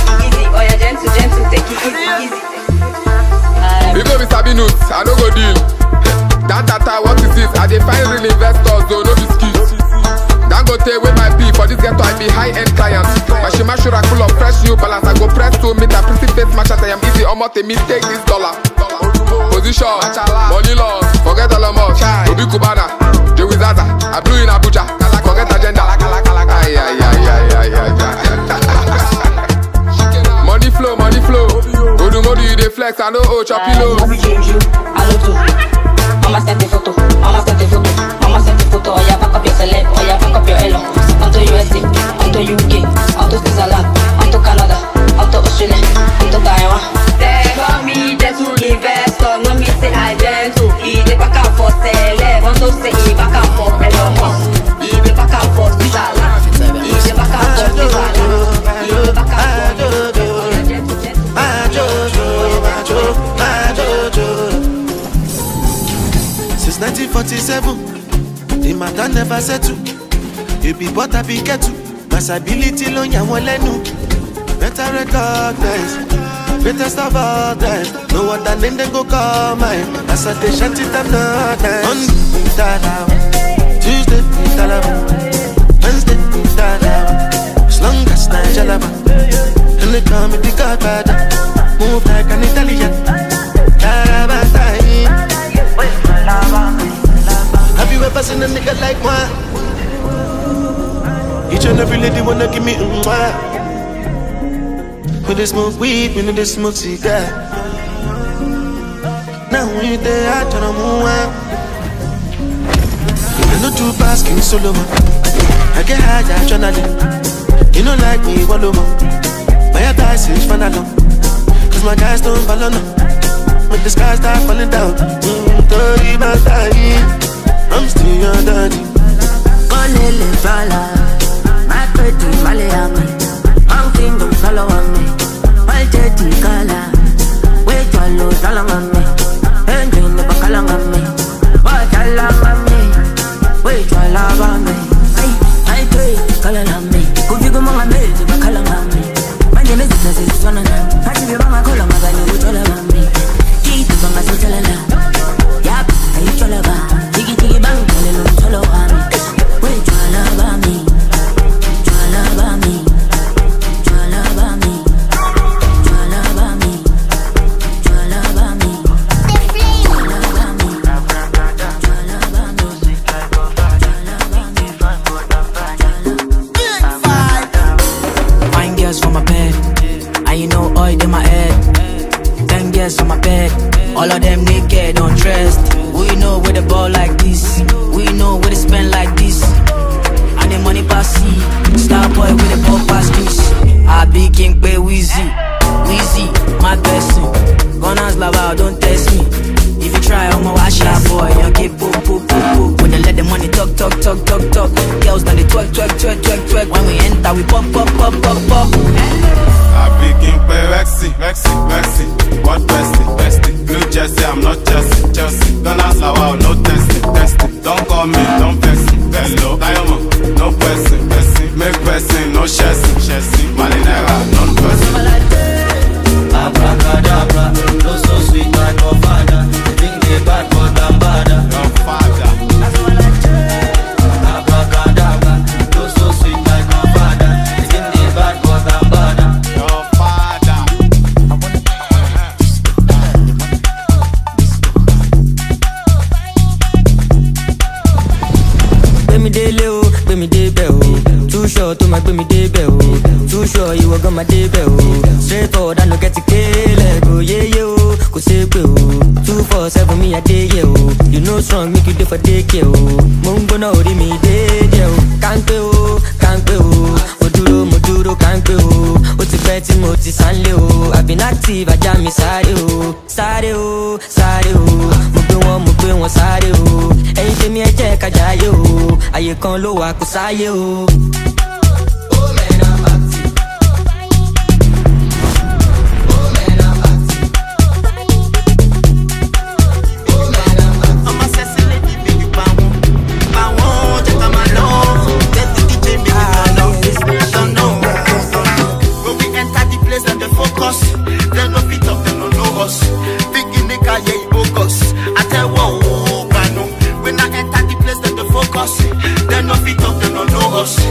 stay with my P. For this ghetto, I be high-end client. My shima should full of fresh new balance. I go press to meet a pretty face match at I am easy. Almost a me take this dollar. Position, money loss, forget all of us. Obi Kubana, Joey Zaza, I blew in Abuja. Forget agenda. Ay, ay, ay, ay, ay, ay, ay. Money flow, money flow. Go do modu, you dey flex, I know oh chopilo. Mama send the photo, mama send the photo, mama send the photo. Oh yeah, back up your celeb, oh yeah, back up your elo. Onto U S A, onto U K, onto Switzerland, onto Canada, onto Australia, onto Taiwan. They call me the to investor, no me say I dent to. He dey back up for celeb, onto say he back up for Elon Musk. He dey back up for Switzerland, he dey back up for Switzerland, he dey back up for. My Jojo, my Jojo, my Jojo. Since nineteen forty-seven, the matter never settle. You be but I be get to. Mass ability lo ya won lenu. Better recognize, better stop all time. No other name they go call mine. As I dey shanty them not nice. Monday in Dalawa, Tuesday in Dalawa, Wednesday in Dalawa. As long as I jalaba, and they call me the Godfather. Move like an Italian. Have you ever seen a nigga like one? Each and every lady wanna give me a mwah. When they smoke weed, when they smoke cigar. Now when you there, I turn on one. I know two basking solo man. I get high, I journaling. You know like me, one more. My advice is fun alone. Cause my guys don't follow no. When the sky start falling down, mm, thirty my time, I'm still your daddy. Colele fala, my pretty Maliami, I'm kingdom follow on me. My jetty color, wait your low salang on me. Engine never calling on me. What I love on me, wait your love on me. I pray, calling on me. Could you go on me, never calling on me. My name is Jesus, son of them. I see you on my column, I know what you're on me. Mama so tell her, yap, I tell her, diggy diggy bang, tell her, tell her, wait, tell her me, tell her me, tell her me, tell her me, tell her me, fine girls from my bed, and you know oil in my head. Ten girls on my bed. All of them naked, undressed. We know where the ball like this. We know where they spend like this. And the money pass see. Star boy with the ball pass this. I be king pay Weezy. Weezy, my person. Gunners love out, don't test me. If you try, I'ma wash that boy. You keep poop, poop, poop, poop. When they let the money talk, talk, talk, talk, talk. Girls now they twerk, twerk, twerk, twerk, twerk. When we enter, we pop, pop, pop, pop, pop. I be king pay Vexy, Vexy, Vexy. What bestie, bestie? New Jersey, I'm not Chelsea, Chelsea. Gunners love out, no testing, testing. Don't call me, don't vex me. Hello, Diamond, no person, person. Make person, no chassis, chassis. Malinera, non person. Abracadabra, no so sweet like no father. Think they bad but I'm badder. No father. Abracadabra, no so sweet like no father. Think they bad but I'm badder. No father. Gbemi dele o, gbemi debe o. Too short to my gbemi debe o. Too sure you were gonna debe o. Straight forward, I no get to kill it. Go yeah yeah o, go say go. Two four seven me a day yeah o. You know strong make you do for day care o. Mumbo na ori mi day yeah o. Can't pay o, can't pay o. Moduro moduro can't pay o. O ti pẹ́ tí mo ti sanle o. I've been active, ajá mi sáré o, sáré o, sáré o. Mo gbé wọn, mo gbé wọn sáré o. Ẹ̀yin tèmi ẹ jẹ́ ká jayé o. Àyè kan ló wà kó sáyé o. Then no fit up, them no know us.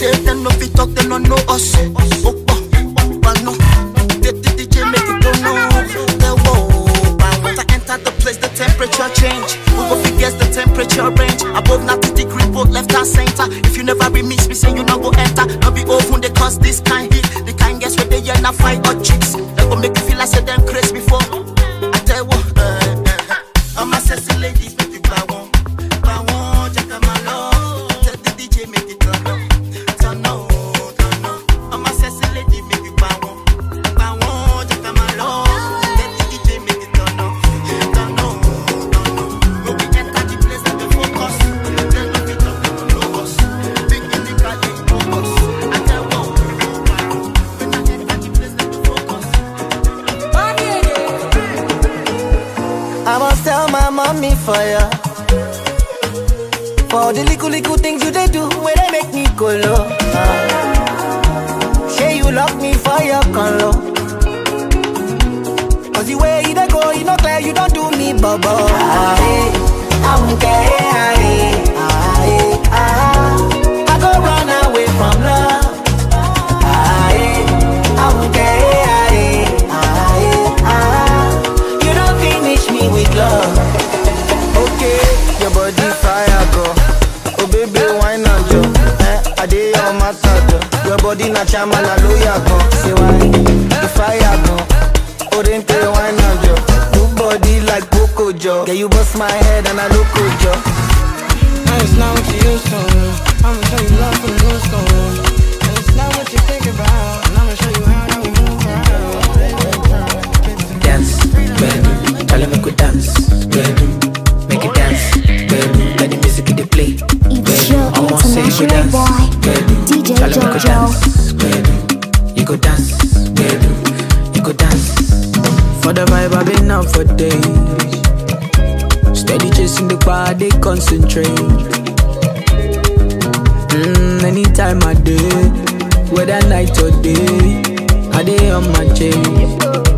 say them no fit talk, them no know us. Oh, oh, but no. The D J make it don't know. The whoa, but once I enter the place, the temperature change. We go figure the temperature range. Above ninety degree, both left and center. If you never remix me, say you not go enter. No be open, they cause this kind heat. The kind guess where they hear na fight or chicks. They go make you feel like say them crazy before. I tell you what, uh, uh, I'm a sexy lady, make you buy one. Buy one, check out my love. Tell the D J make it turn up. Turn up, turn up. I'm a sexy lady, make you buy one. Buy one, check out my love. Tell the D J make it turn up. Turn up, turn up. When we enter the place, let me focus. Tell them we talk, they don't know us. Big in the car, they know us. I tell you what, when I enter the place, let me focus. I must tell my mommy for ya. For the little little things you they do when they make me go low. Uh, say you lock me for your color. Cause the way you they go, you know clear, you don't do me bubble. Ah, hey, I won't care. Ah, hey, ah, hey, ah. I go run away from love. Ah, hey, I won't care. Ah, hey, ah, hey, ah. You don't finish me with love. Okay, your body fire, girl. Oh baby, wine and jo. Eh, I dey on my tattoo. Your body na chama na loya go. Say why? The fire go. Oh then play wine and jo. Good body like Coco Jo. Yeah, you bust my head and I look good jo. It's not what you used to. I'ma show you love from the new school. And it's not what you think about. And I'ma show you how that we move around. Dance, baby. Tell me good dance, baby. Make it dance, baby. Let the music in the play. It's your international boy, D J Jojo. You go dance, baby. You go dance. For the vibe I've been out for days. Steady chasing the bar, they concentrate. Mm, anytime I do, whether night or day, I day on my chase.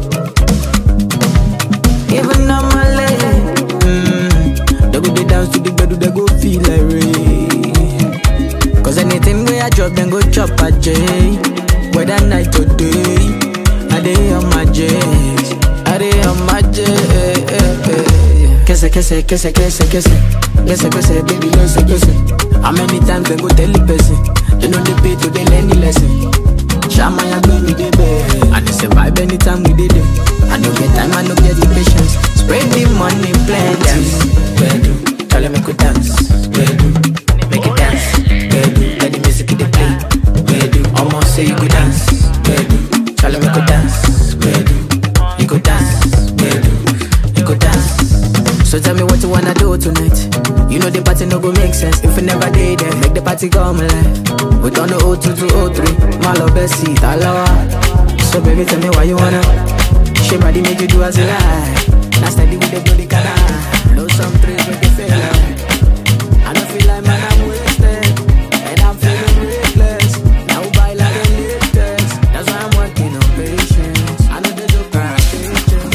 Even on my leg, mm, they go they dance to the bed, they go feel like rain. Cause anything where I drop, then go chop a J. Whether night or day, I day on my chase. I day on my chase. Kese, kese, kese, kese, kese. Kese, kese, baby, kese, kese. How many times they go tell the person? They know the pay to they learn the lesson. Shama ya baby, they be. And it's a vibe anytime we did it. I don't get time, I don't get the patience. Spread the money, plenty. Baby, tell them make we dance. Baby, make it dance. Baby, let the music in the play. Baby, almost say you go dance. Baby, tell them make we dance. Baby, you go dance. Baby, you go dance. So tell me what you wanna do tonight. You know the party no go make sense if we never did it. Make the party come alive. We don't know oh two to oh three. My love best seat, I love her. So baby tell me why you wanna. She body make you do as you like. Now steady with the body canal. Blow some trees make you feel like. I don't feel like man I'm wasted. And I'm feeling reckless. Now buy like the latest. That's why I'm working on patience. I know there's a patience.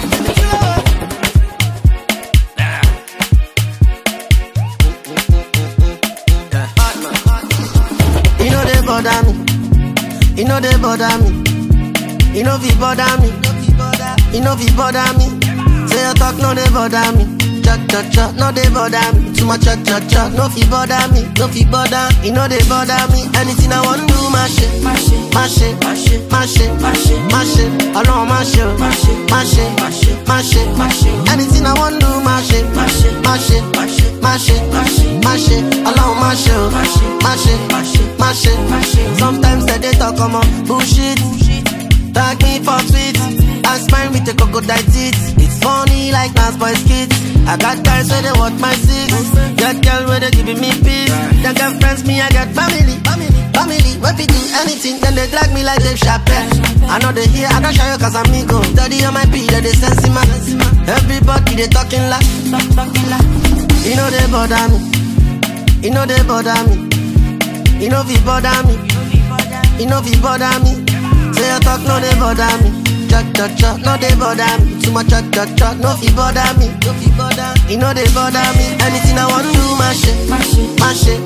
You know they bother me. You know they bother me. You know we bother me. You know we bother me. Say your talk, no they bother me. Cha cha cha, no they bother me. Too much cha cha cha, no fi bother me. No fi bother, you know they bother me. Anything I want do, my shit, my shit, my shit, my shit, my shit, my shit, my shit. Alone my shit, my shit, my shit, my shit, my shit, my shit. Anything I want do, my shit, my shit, my shit, my shit, my shit, my shit, my shit. Alone my shit, my shit, my shit, my shit, my shit, my shit. Sometimes they talk on bullshit. Tag me for tweets. I smile with the crocodile teeth. It's funny like Nas Boy skits. I got guys where they watch my six. Got girl where they giving me peace. They got friends, me I got family. Family, where we do anything, then they drag me like Dave Chappelle. I know they hear, I can show you cause I'm ego. Daddy on my beat, they sense him. Everybody they talking like. You know they bother me. You know they bother me. You know we bother me. You know we bother me. Say your talk, no they bother me. Cha cha cha, no they bother me. Too much cha cha cha, no fi bother me. No fi bother, you know they bother me. Anything I want to do, my shit, my shit, my shit, my shit,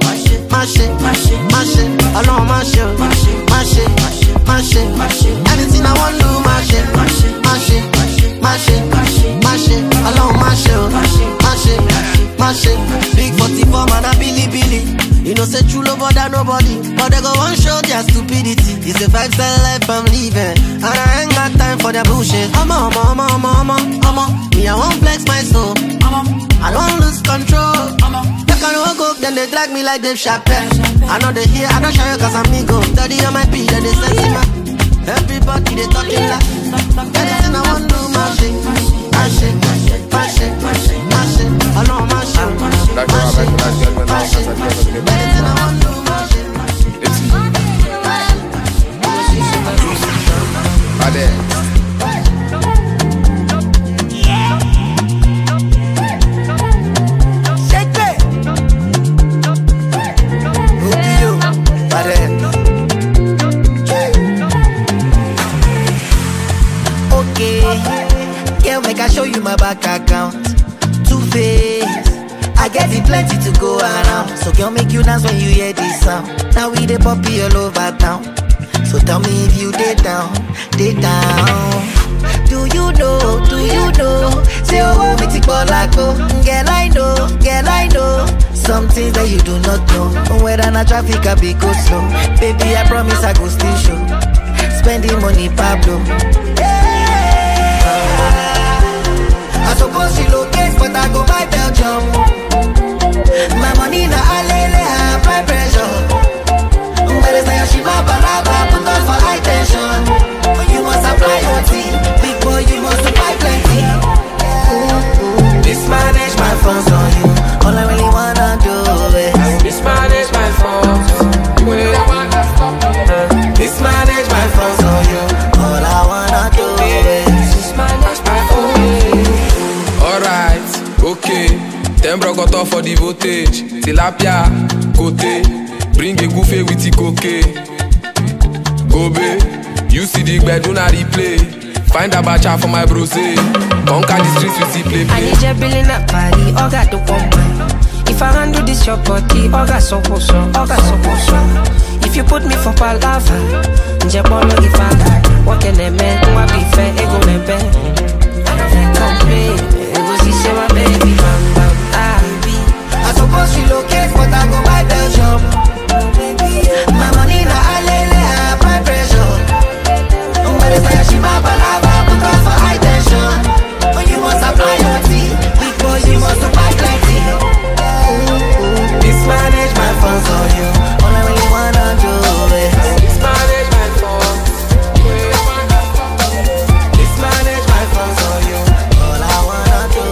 mash it, mash it, mash it. Alone mash it, mash it, mash it, mash it, mash it. Anything I want to mash it, mash it, mash it, mash it, mash it. Alone mash it, mash it, mash it, mash it. Big forty-four man a Billy Billy. You know say true love bother nobody, but they go one show their stupidity. It's a five star life I'm living, and I ain't got time for their bullshit. I'm on, I'm on, I'm on, I'm on. Me I won't flex my soul. I don't lose control. They can walk up, then they drag me like Dave Chappelle. I know they hear, I don't show you cause I'm ego. Study on my beat, then they sense my. Everybody they talking like. Anything I want to do, my shit, my shit, my shit, my shit, my shit, my shit. I know my shit, my shit, my shit. Anything I want to do, my shit, my shit. Make I show you my bank account. Two face, I get it plenty to go around. So girl, make you dance when you hear this sound. Now we the puppy all over town. So tell me if you dey down, dey down. Do you know, do you know? Say oh, me take ball like go. Girl I know, girl I know. Some things that you do not know. Whether na traffic I be go slow. Baby I promise I go still show. Spending money Pablo. I suppose she locates, but I go buy Belgium. My money na alele, I apply pressure. But it's like she ma balaba, put on for high tension. You must apply your team, big boy, you must apply plenty. Mismanage my funds on you, all I really wanna do is mismanage my funds. Mismanage my funds on you, all I wanna do is mismanage my funds. Alright, okay. Ten got off for the voltage. Tilapia, côté. Bring a goofy with the cocaine. Gobe, you see the bed, do not replay. Find a bacha for my brose. Conquer the streets with the play. I need your billing up party, all got the woman. If I handle this your body, all got so so, all got so so. If you put me for palava, Njabolo if I what can I make? What be fair, ego membe. Complete. Say my baby, bam bam, ah. I suppose she locates, but I go buy Belgium. My money na alele, I apply pressure. But it's like she ma balaba, put on for high tension. When you must apply your tea, big boy, you must apply plenty. Mismanage my funds on you, all I really wanna do is mismanage my funds. Mismanage my funds on you, all I wanna do.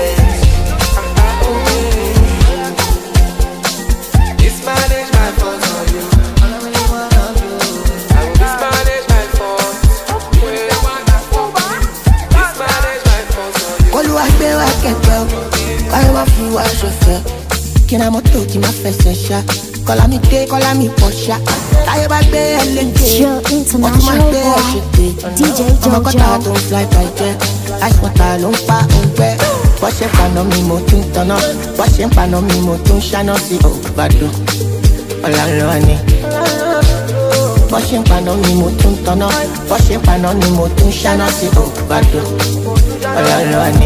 Kina moto qui m'a fait sécher. Kola mi te, kola mi pocha. Taille bagbe L N G. International boy, D J Jojo. Kota don't fly by jet. Ice water long pa unpe. Washe pano mi mo tun tono. Washe pano mi mo tun shano si ovado. Ola loani. Washe pano mi mo tun tono. Washe pano mi mo tun shano si ovado. Ola loani.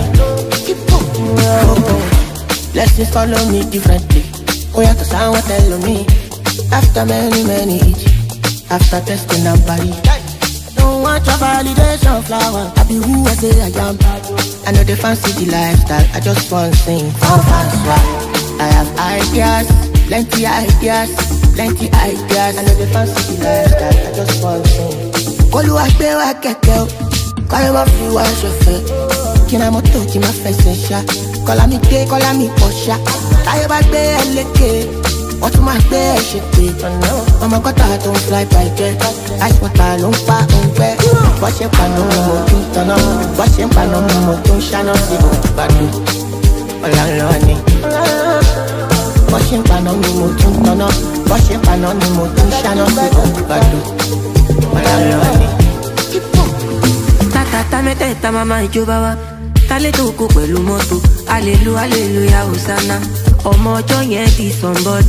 Blessings follow me differently. Oh yeah, cause I want tell me. After many, many each. After testing and body. Don't want your validation flower. I be who I say I am. I know they fancy the lifestyle. I just want to sing for fans. I have ideas, plenty ideas, plenty ideas. I know they fancy the lifestyle. I just want to sing. Call you a bear, I get out. Call you a few, I should fit. Kina moto, kina fesesha. Kola mi te, kola mi posha. Tayo bagbe eleke. What to my bed, shit be. Mama got a don't fly by jet. Ice water, long pa, unpe. Wash your pano, mo tun tono. Wash your pano, mo tun shano, si o badu. Ola loani. Wash your pano, mo tun tono. Wash your pano, mo tun shano, si o badu. Ola loani. Tata, ta me teta, mama, ijobawa. Tale toko pẹ̀lú mọ́tò, alelu, aleluya, hosanna. Ọmọ ọjọ́ yẹn di somebody,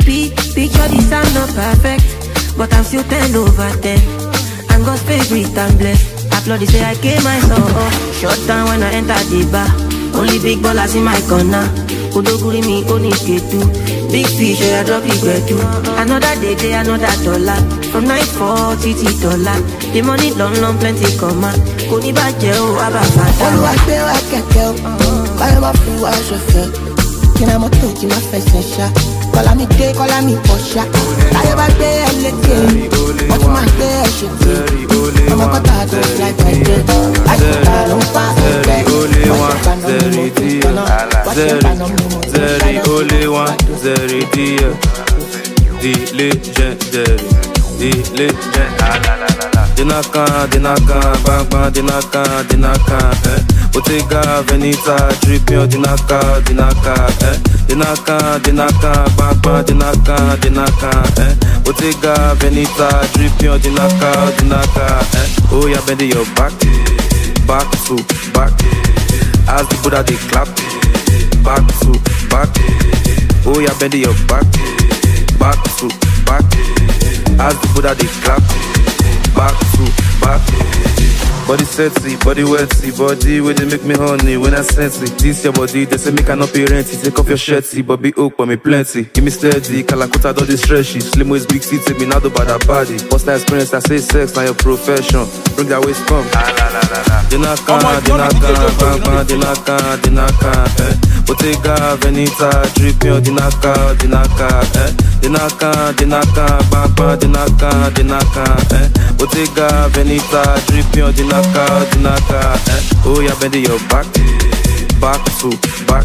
P, picture this, I'm not perfect, but I'm still ten over ten. I'm God's favorite, I'm blessed. Applaud say I came myself off. Shut down when I enter the bar. Only big ballers in my corner. Odoguri me, only skate too. Big fish, I drop it where too. Another day, day, another dollar. From night forty to dollar. The money long, long, plenty come on. Koni baje o, abafata. Olúwa gbé wa kẹ̀kẹ́ o, báyọ̀ máa fi wá ṣọ̀fẹ́. Kí ni mo tó kí n máa fẹsẹ̀ ṣá? Kọ́lá mi dé, kọ́lá mi pọ̀ ṣá. Láyé bá gbé ẹ létí, wọ́n tún máa gbé ẹ ṣe tí. Ọmọ kọ́tà tó ṣe láìpẹ́ jẹ́. Àṣìkà ló ń pa ẹgbẹ́. Wọ́n ṣe paná mi mo tó tọ́nà. Wọ́n ṣe paná mi mo tó ṣáná. Zeri only one, Zeri dear. The legendary, the legend. Dinaka, dinaka, bang bang, dinaka, dinaka, eh. Bottega Veneta, Trippion, dinaka, dinaka, eh. Dinaka, dinaka, bang bang, dinaka, dinaka, eh. Bottega Veneta, Trippion, dinaka, dinaka, eh. Oh yeah, bend your back, back to back. As the Buddha they clap, back to back. Oh yeah, bend your back, back to back. As the Buddha they clap, back to back. Body sexy, body wetty, body where they make me honey when I sense it. This your body, they say me cannot pay rent. Take off your shirty, but be oak for me plenty. Give me steady, Kalakuta do this stretchy. Slim waist, big feet, take me now do bad that body. What's that experience? I say sex, now your profession. Bring that waist come. Dinaka, dinaka, bang bang, dinaka, dinaka, eh. Bottega Veneta, Trippion, dinaka, dinaka, eh. Dinaka, dinaka, bang bang, dinaka, dinaka, eh. Bottega Veneta, Trippion, dinaka, dinaka, eh. Oh yeah, bend your back, back to back.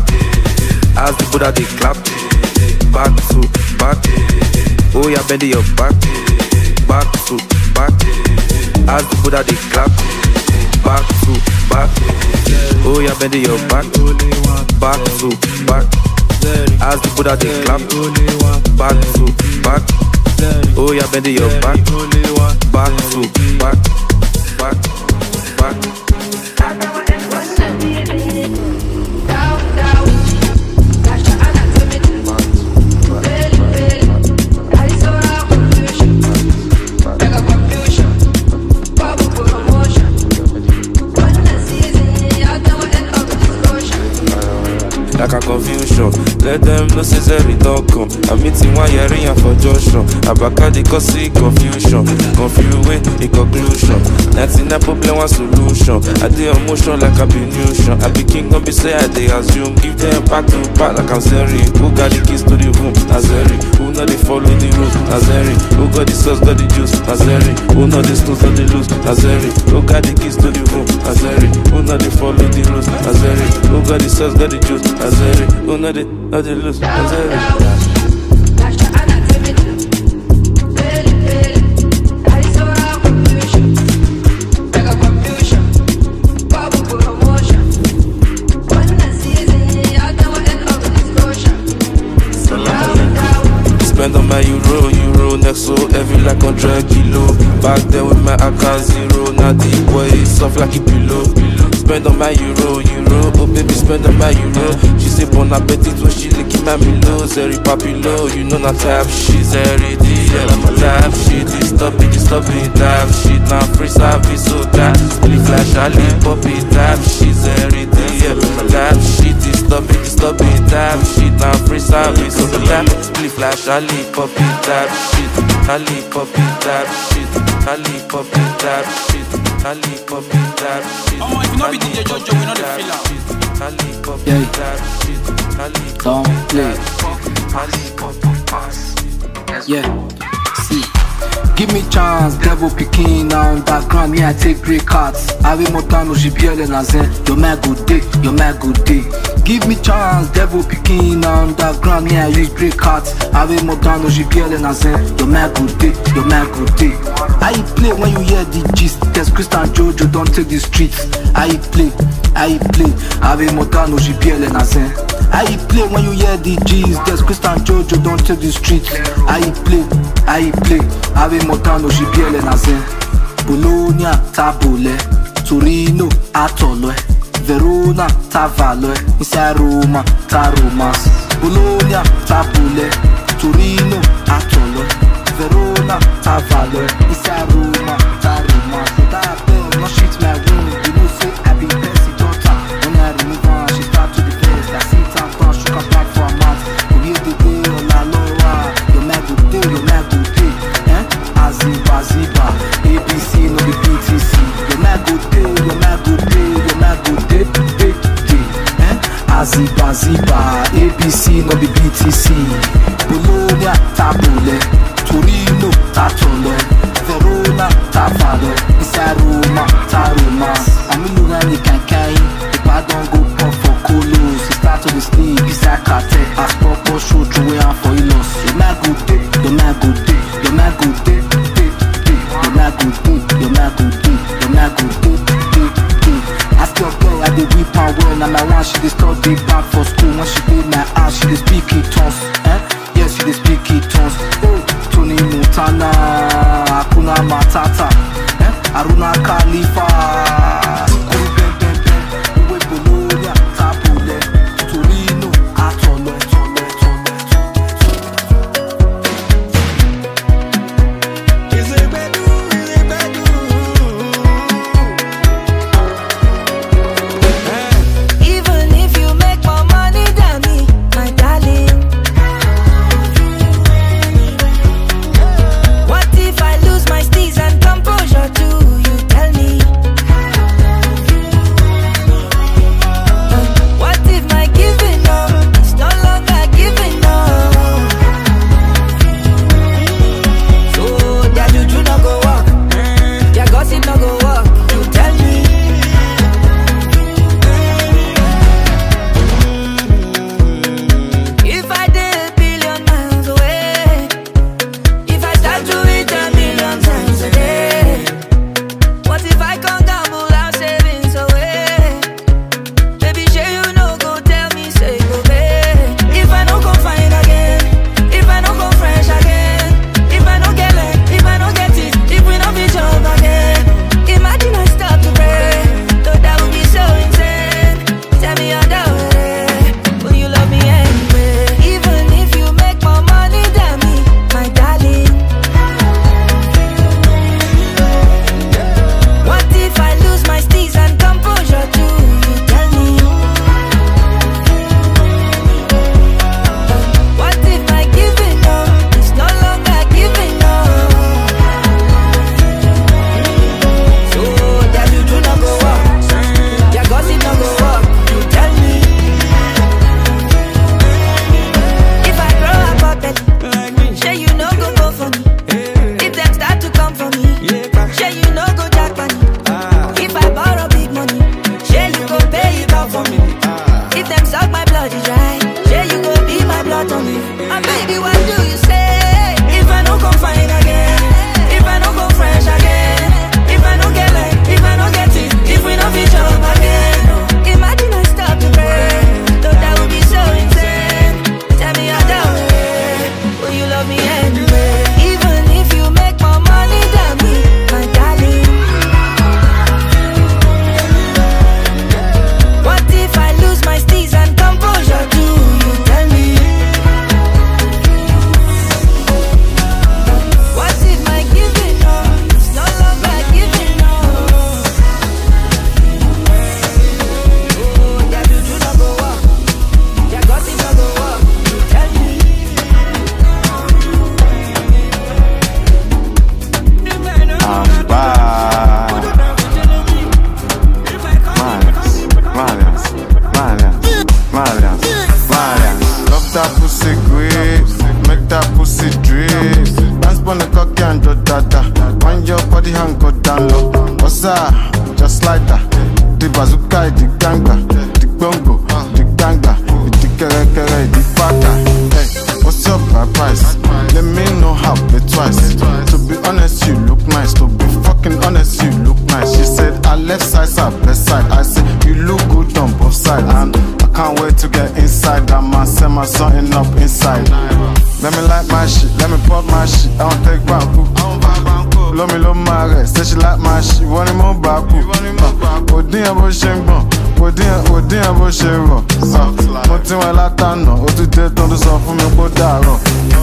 As the Buddha they clap, back to back. Oh yeah, bend your back, back to back. As the Buddha they clap, back to back. Oh yeah, bend your back, back to back. As the Buddha they clap, back to back. Oh yeah, bend your back, back to back, back, back. Like a confusion, let them know say Zeri don't come. I'm meeting one year in for Joshua. Abaka they cause see confusion, confusing in conclusion. ninety-nine problem one solution. I dey emotion like I be nution. I be king gon' be say I dey assume. Give them back to back like I'm Zeri. Who got the keys to the room? Nazeri. Who know they follow the rules? Nazeri. Who got the sauce, got the juice? Nazeri. Who know the stones, got the loose? Nazeri. Who got the keys to the room? Nazeri. Who know they follow the rules? Nazeri. Who got the sauce, got the juice? Nazeri. Who know they, know they loose? Nazeri. Spend on my euro, euro next so heavy like one hundred kilo. Back then with my A K zero, now the boy is soft like a pillow. Spend on my euro, euro, oh baby spend on my euro. She say bon appetit when she licking my milo. Zeri papilo, you know not type shit. Zeri D L, I'm a type shit. This stop it, this stop it, type shit. Now free service, so that split flash, I leave pop it, type shit. Zeri D L, type shit. This stop it, this stop it, type shit. Now free service, so that split flash, I leave pop it, type shit. I leave pop it, type shit. I leave pop it, type shit. I leave pop it, type shit. Oh, if you know be D J Jojo, we know the feel out. Yeah. Don't play. Yeah. See. Give me chance, devil picking now underground. Me I take great cards. Ave Montano, J B L and Azen. Your man good day, your man good day. Give me chance, devil picking now underground. Me I use great cards. Ave Montano, J B L and Azen. Your man good day, your man good day. I play when you hear the gist. There's Christian Jojo, don't take the streets. I play, I play. Ave Montano, J B L and Azen. I play when you hear the G's. There's Christian Jojo, don't take the streets. I play, I play. Ave Montano, J B L and Azen. Bologna, Tabule. Torino, Atolo. Verona, Tavalo. Inside Roma, Taromas. Bologna, Tabule. Torino, Atolo, Verona, Tavalo, Issa Roma, Taroma. So that bell, no shit my wound. You know say I be Bessie daughter. When I remove her, she start to the best. I sit and down, shook her back for a month. We hear the day, oh la Laura. Your man good day, your man good day. Eh? Aziba, Ziba, A B C, no be P T C. Your man good day, your man good day, your man good day, day, day. Eh? Aziba, Ziba, A B C, no be B T C. Bologna, Tabule, Torino, Tatolo, Verona, Tavalo, Issa Roma, Taroma. I'm in Lugani, Kankai. If I don't go pop for Colos, it start to the sleep, it's a cartel. As proper show, through and for Ilos. Your man good day, your man good day, your man good day, day, day. Your man good day, your man good day, your man good day, day, day. Ask your girl, I did whip her well. Now my one, she dey study back for school. When she did my ass, she dey speak it tongues. Eh? Yes, she dey speak it tongues. Oh, Tony Montana, Hakuna Matata, eh? Aruna Khalifa. Let me like my shit, let me pop my shit. I don't take back. Love me, love my rest. Say she like my shit, want him on back. Odin bó ṣe ń gbọ̀n, Odin bó ṣe rọ̀. Mo ti wẹ̀ látànà, ó ti dé tán tó sọ fún mi kó dàárọ̀.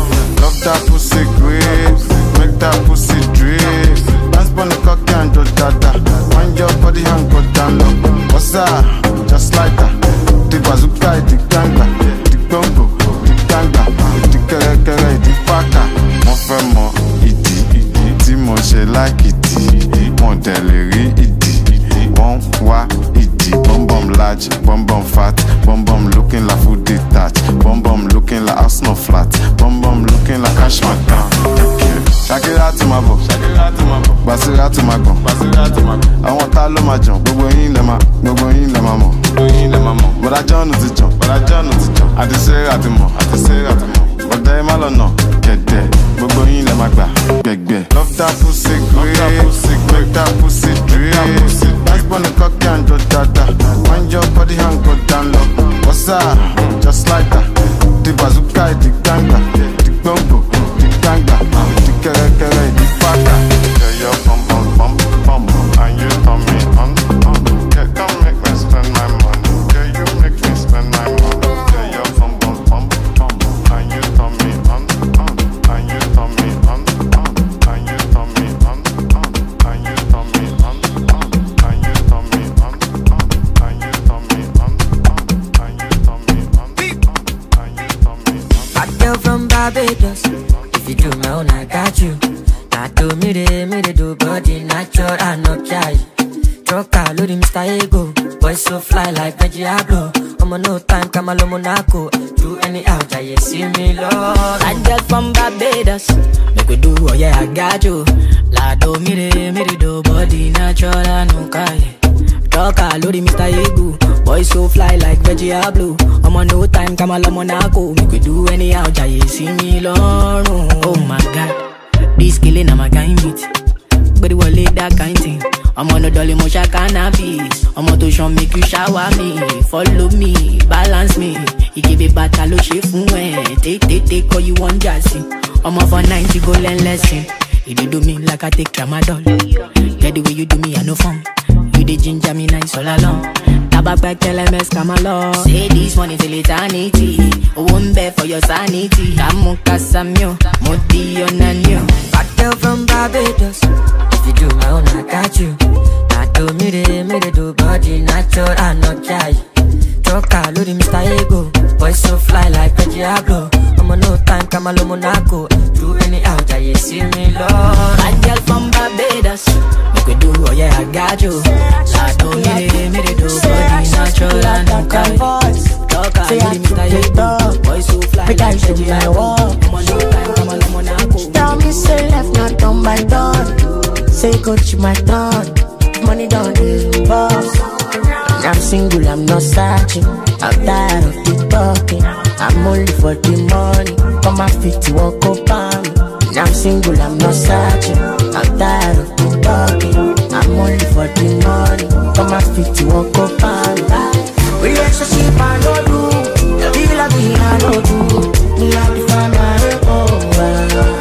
Love that pussy grip, make that pussy drip. Dance on the cocky and do dada. Wind your body and go down low. What's that? Just like that. The bazooka, the ganga, the gumbo, the ganga, the kere kere, the paka. Mon fait mon iti, iti mon she like iti, mon delivery iti, bon wa iti, bum bum large, bum bum fat, bum bum looking like food detached, bum bum looking like house no flat, bum bum looking like cash my down. Shake it out to my bo, shake it out to my bo, bass it out to my bo, bass it out to my bo. I want all of my jump, gbogbo yin le ma, gbogbo yin le ma mo, gbogbo yin le ma mo. But I don't know the jump, but I don't know the jump. I just say it mo, I just say it mo. But they mal or no, get there. Gbogbo yin le ma gba, gbegbe. Love that pussy grip, make that pussy drip. Dance on the cocky and do dada. Wind your body and go down low. What's that? Just like that. The bazooka, the ganga, the gumbo, the ganga, the kere kere, the paka. Yeah, your bum bum bum bum, and you turn me on on. Yeah, don't make me spend my money. Yeah, you make me spend my money. Yeah, your bum bum bum bum, and you turn me on on, and you turn me on on, and you turn me on on, and you turn me on on, and you turn me on on, and you turn me on on, and you turn me on on, and you turn me on. Bad girl from Barbados. If you do my own, I got you. Now do me de, me de do body natural and no cash. Truck car, loading Mister Ego. Boy so fly like Veggiablo. I'm on no time, come along Monaco. Do any out, I see me love. Bad girl from Barbados. Make we do, oh yeah, I got you. La do me de, me de do body natural and no cash. Truck car, loading Mister Ego. Boy so fly like Veggiablo. I'm on no time, come along Monaco. Make we do any out, I see me love. Oh my God. This killing, I'm a kind beat. But it will lay that kind thing. I'm on the dolly motion cannabis. I'm on to show make you shower me. Follow me, balance me. You give it back, I'll shave from when. Take, take, take, all you want, Jassy. I'm off for ninety, go learn lesson. You do me like I take tramadol. Get the way you do me, I no fun. You the ginger me nice all along. Tabak back, tell M S, come along. Say this money till eternity. I won't bear for your sanity. I'm Casamio, Modi on a new. Bad girl from Barbados. If you do my own, I got you. Now do me de, me de do body natural and no cash. Truck car, loading Mister Ego. Boy so fly like Veggiablo. I'm on no time, come along Monaco. Do any out, I see me love. Bad girl from Barbados. Make we do, oh yeah, I got you. Now do me de, me de do body natural and no cash. Truck car, loading Mister Ego. Boy so fly like Veggiablo. I'm on no time, come along Monaco. Tell me say left, not done by done. Say go to my turn. Money don't do boss. I'm single, I'm not searching. I'm tired of the talking. I'm only for the money. Come my feet, you won't go by me. I'm single, I'm not searching. I'm tired of the talking. I'm only for the money. Come my feet, you won't go by me. Relationship, I don't do. Feel like me, I don't do. Me like the family over.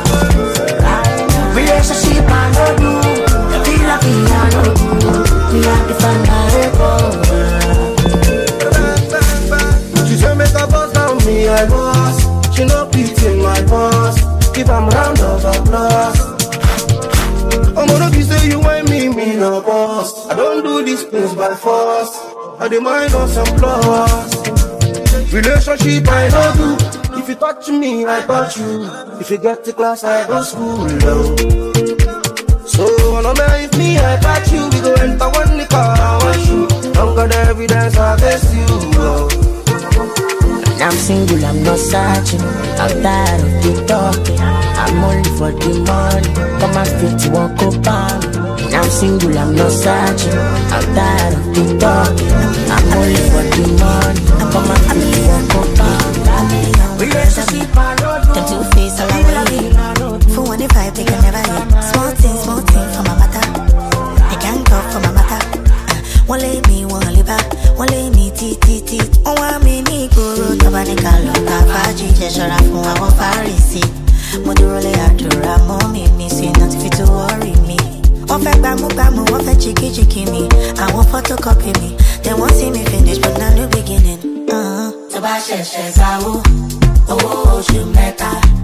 Relationship, I don't do. Feel like me, I don't do. Me like the family over. She say make a boss down me, I boss. She no pity my boss. Give am round of applause. I'm gonna be say you ain't me, me no boss. I don't do this things by force. I demand on some flaws. Relationship I don't do. If you touch me, I touch you. If you get to class, I go school low. So no matter if me, I touch you. We go enter one the car, I want you. Don't got the evidence, I guess you. Oh. I'm single, I'm not searching. I'm tired of the talking. I'm only for the money. Come my feet, you won't go by me. I'm single, I'm not searching. I'm tired of the talking. I'm only for the money. Come my feet, you won't go by me. Relationship, I don't do. Them two face all I want. For one if I they can never hit. Small thing, small thing for my matter. They can't talk for my matter. One lay me, one lay back. One lay me, tea, tea, tea. Oh, I'm in the guru. Nobody can look at Faji. Just shut up for our Pharisee. Modurole Adora, mommy, missing not fit to worry me. One fact, Bamu Bamu, one fact, chicky chicky me. I want photocopy me. They won't see me finish, but now new beginning. Uh huh. So, I share shares, I will. Oh, you make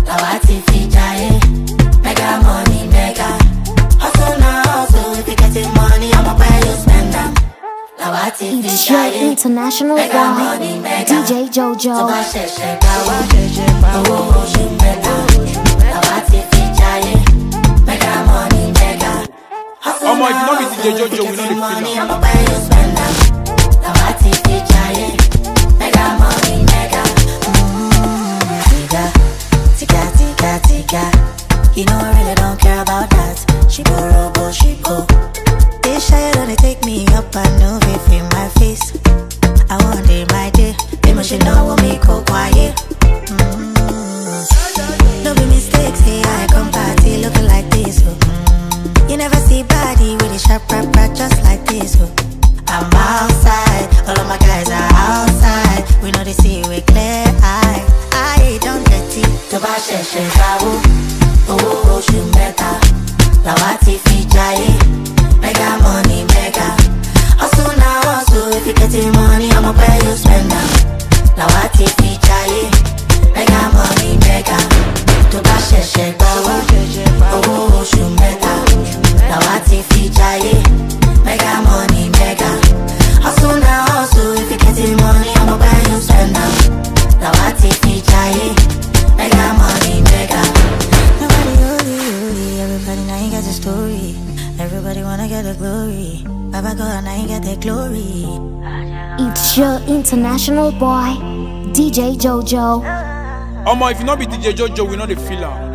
làwa ti fi jayé. Mega money, mega. Hustle now, hustle. If you getting money, I'ma buy you spend them. Làwa ti fi It's your jayé. international Mega boy, money, mega. D J Jojo. Tó bá ṣẹ̀ṣẹ̀ gbàwó, owó oṣù mẹ́ta. Làwa ti fi jayé. Mega money, mega. Hustle Omo, if you now, no be D J hustle. If Jojo, you we no dey getting feel money, am. I'ma buy you spend them. Làwa ti fi jayé. Mega money, mega. Tiga, tiga, tiga, tiga. You know I really don't care about that. She go robo, she go. This shy don't take me up and no if in my face. I want day my day. They must know what me go quiet. Mm. No be mistakes, hey I come party looking like this. Oh. Mm. You never see body with a sharp rap rap just like this. Oh. I'm outside, all of my guys are outside. We know they see with clear eye. I don't get it. To buy she bravo. Oh, oṣù mẹ́ta. Làwa ti fi jayé. Mega money, mega. Hustle now, hustle. If you getting money, I'ma pay you spend them. Làwa ti fi jayé. Mega money, mega. Tó bá ṣẹ̀ṣẹ̀ gbàwó. Owó oṣù mẹ́ta. Làwa ti fi jayé. Mega money, mega. Hustle now, hustle. If you getting money, I'ma pay you spend them. Làwa ti fi jayé. Mega money, mega. Nobody holy, holy. Everybody now you got the story. Everybody wanna get the glory. Baba God now you get the glory. It's your international boy, D J Jojo. Omo, if you no be D J Jojo, we no dey feel am.